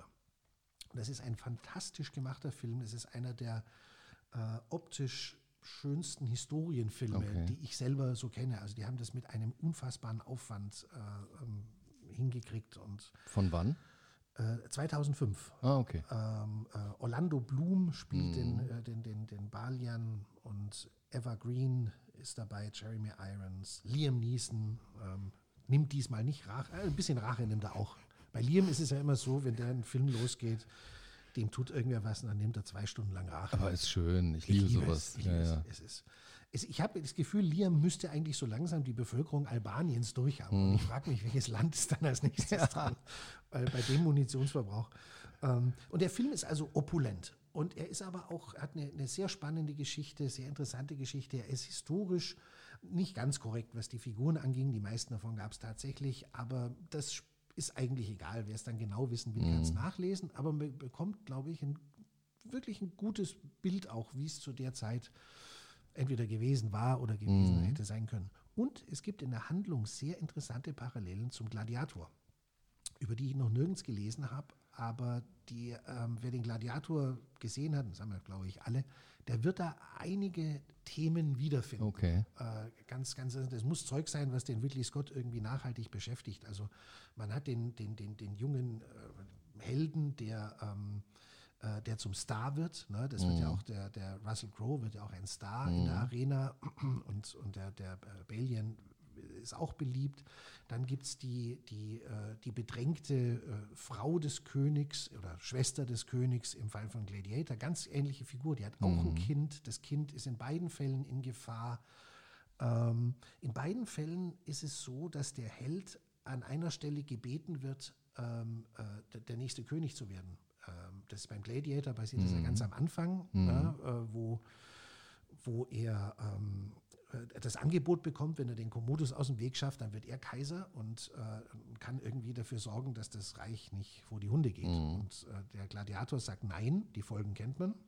Das ist ein fantastisch gemachter Film. Es ist einer der äh, optisch schönsten Historienfilme, Okay. die ich selber so kenne. Also die haben das mit einem unfassbaren Aufwand äh, ähm, hingekriegt. Und Von wann? äh, zweitausendfünf. Ah, okay. Ähm, äh, Orlando Bloom spielt Mhm. den, äh, den, den, den Balian und Eva Green ist dabei, Jeremy Irons, Liam Neeson ähm, nimmt diesmal nicht Rache, äh, ein bisschen Rache nimmt er auch. Bei Liam ist es ja immer so, wenn der einen Film losgeht, dem tut irgendwer was und dann nimmt er zwei Stunden lang Rache. Aber ist schön. Ich liebe, Ich liebe sowas. Es, ich ja, liebe ja. es. Es ist, es, ich habe das Gefühl, Liam müsste eigentlich so langsam die Bevölkerung Albaniens durchhaben. Mhm. Und ich frage mich, welches Land ist dann als nächstes dran? Weil bei dem Munitionsverbrauch. Ähm, und der Film ist also opulent. Und er ist aber auch, hat eine, eine sehr spannende Geschichte, sehr interessante Geschichte. Er ist historisch nicht ganz korrekt, was die Figuren anging. Die meisten davon gab es tatsächlich. Aber das ist eigentlich egal. Wer es dann genau wissen will, kann es nachlesen. Aber man bekommt, glaube ich, ein, wirklich ein gutes Bild auch, wie es zu der Zeit entweder gewesen war oder gewesen Mhm. hätte sein können. Und es gibt in der Handlung sehr interessante Parallelen zum Gladiator, über die ich noch nirgends gelesen habe. Aber die, ähm, wer den Gladiator gesehen hat, das haben wir, glaube ich, alle, der wird da einige Themen wiederfinden. Okay. Äh, ganz, ganz, das muss Zeug sein, was den Ridley Scott irgendwie nachhaltig beschäftigt. Also man hat den, den, den, den jungen äh, Helden, der, ähm, äh, der zum Star wird. Ne? Das wird ja auch, der, der Russell Crowe wird ja auch ein Star in der Arena und, und der, der äh, Balian ist auch beliebt. Dann gibt es die, die, äh, die bedrängte äh, Frau des Königs oder Schwester des Königs im Fall von Gladiator. Ganz ähnliche Figur, die hat auch ein Kind. Das Kind ist in beiden Fällen in Gefahr. Ähm, in beiden Fällen ist es so, dass der Held an einer Stelle gebeten wird, ähm, äh, der, der nächste König zu werden. Ähm, das ist beim Gladiator passiert das ja ganz am Anfang, ne, äh, wo, wo er ähm, das Angebot bekommt, wenn er den Commodus aus dem Weg schafft, dann wird er Kaiser und äh, kann irgendwie dafür sorgen, dass das Reich nicht vor die Hunde geht. Mhm. Und äh, der Gladiator sagt nein, die Folgen kennt man.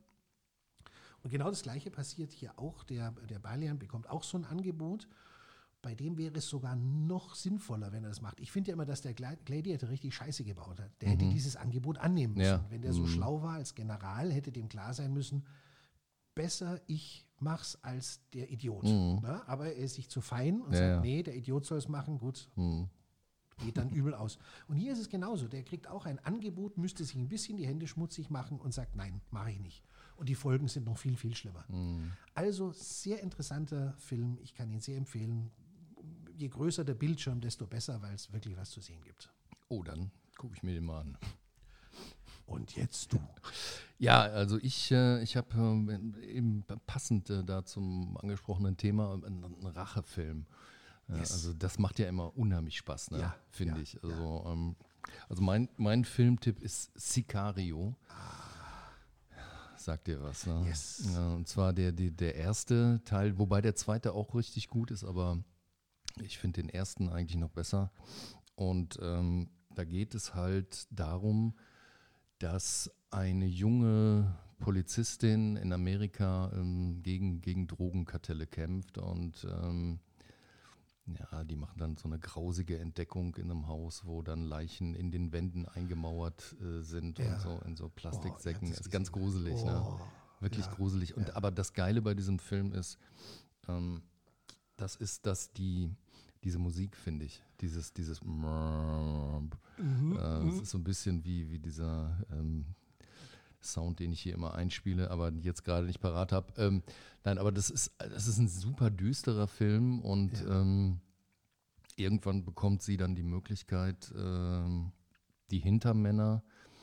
Und genau das Gleiche passiert hier auch. Der, der Balian bekommt auch so ein Angebot. Bei dem wäre es sogar noch sinnvoller, wenn er das macht. Ich finde ja immer, dass der Gladiator richtig Scheiße gebaut hat. Der Mhm. hätte dieses Angebot annehmen müssen. Ja. Wenn der so Mhm. schlau war als General, hätte dem klar sein müssen, besser ich mach's als der Idiot. Mhm. Ne? Aber er ist sich zu fein und Ja, sagt, ja. nee, der Idiot soll es machen, gut, Mhm. geht dann übel aus. Und hier ist es genauso. Der kriegt auch ein Angebot, müsste sich ein bisschen die Hände schmutzig machen und sagt, nein, mache ich nicht. Und die Folgen sind noch viel, viel schlimmer. Mhm. Also sehr interessanter Film. Ich kann ihn sehr empfehlen. Je größer der Bildschirm, desto besser, weil es wirklich was zu sehen gibt. Oh, dann gucke ich mir den mal an. Und jetzt du. Ja, also ich, äh, ich habe äh, eben passend äh, da zum angesprochenen Thema einen, einen Rachefilm. Äh, Yes. Also das macht ja immer unheimlich Spaß, ne? Ja, finde ja, ich. Also, ähm, also mein, mein Filmtipp ist Sicario. Sagt dir was, ne? Yes. Ja, und zwar der, der, der erste Teil, wobei der zweite auch richtig gut ist, aber Ich finde den ersten eigentlich noch besser. Und ähm, da geht es halt darum, dass eine junge Polizistin in Amerika ähm, gegen, gegen Drogenkartelle kämpft und ähm, ja, die machen dann so eine grausige Entdeckung in einem Haus, wo dann Leichen in den Wänden eingemauert äh, sind Ja. und so in so Plastiksäcken. Oh, ich hab das ist ganz gesehen. gruselig, Oh, ne? Wirklich ja, gruselig. Und ja. aber das Geile bei diesem Film ist, ähm, das ist, dass die diese Musik, finde ich, dieses dieses Mhm, äh, es mhm. ist so ein bisschen wie wie dieser ähm, Sound, den ich hier immer einspiele, aber jetzt gerade nicht parat habe. Ähm, nein, aber das ist, das ist ein super düsterer Film und Ja. ähm, irgendwann bekommt sie dann die Möglichkeit, ähm, die Hintermänner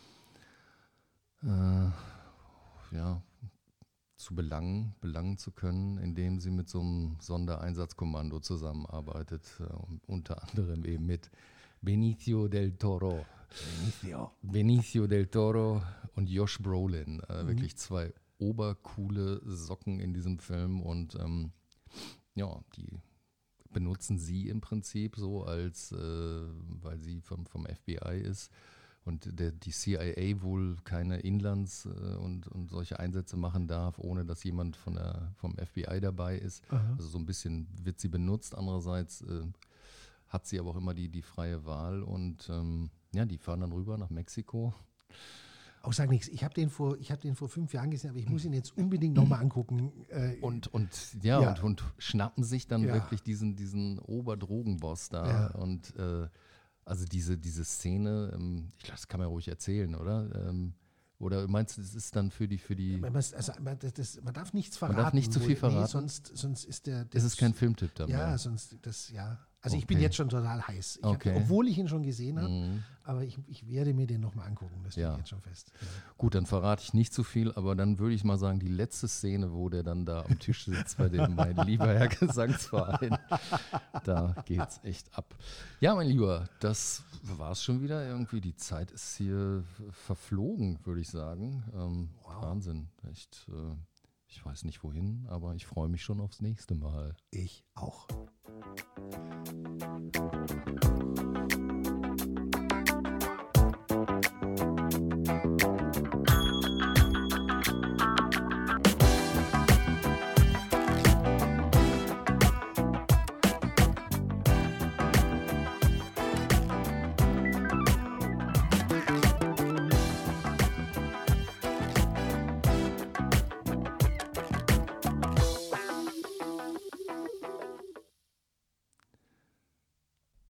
äh, ja, zu belangen, belangen zu können, indem sie mit so einem Sondereinsatzkommando zusammenarbeitet, äh, unter anderem eben mit Benicio del Toro. Benicio. Benicio del Toro und Josh Brolin. Äh, Mhm. Wirklich zwei obercoole Socken in diesem Film und ähm, ja, die benutzen sie im Prinzip so als, äh, weil sie vom, vom F B I ist und der, die C I A wohl keine Inlands- äh, und, und solche Einsätze machen darf, ohne dass jemand von der, vom F B I dabei ist. Aha. Also so ein bisschen wird sie benutzt. Andererseits äh, hat sie aber auch immer die, die freie Wahl und ähm, ja, die fahren dann rüber nach Mexiko. Auch sag nichts. Ich habe den, vor- ich hab den vor fünf Jahren gesehen, aber ich muss ihn jetzt unbedingt nochmal angucken. Äh, Und, und ja, Ja. Und, und schnappen sich dann Ja. wirklich diesen, diesen Oberdrogenboss da. Ja. Und äh, also diese, diese Szene, ähm, ich glaube, das kann man ruhig erzählen, oder? Ähm, oder meinst du, das ist dann für die, für die. man, muss- also, man, das, das, man darf nichts Man verraten. darf nicht zu viel wohl- verraten? Nee, sonst, sonst ist der. Es ist kein Filmtipp da Ja, mehr. sonst, das, ja. Also ich bin Okay. jetzt schon total heiß. Ich Okay. hab, obwohl ich ihn schon gesehen habe, Mhm. aber ich, ich werde mir den nochmal angucken. Das steht Ja. jetzt schon fest. Ja. Gut, dann verrate ich nicht zu viel, aber dann würde ich mal sagen, die letzte Szene, wo der dann da am Tisch sitzt bei dem Mein lieber Herr Gesangsverein, da geht's echt ab. Ja, mein Lieber, das war es schon wieder irgendwie. Die Zeit ist hier verflogen, würde ich sagen. Ähm, Wow. Wahnsinn, echt. Äh, ich weiß nicht wohin, aber ich freue mich schon aufs nächste Mal. Ich auch.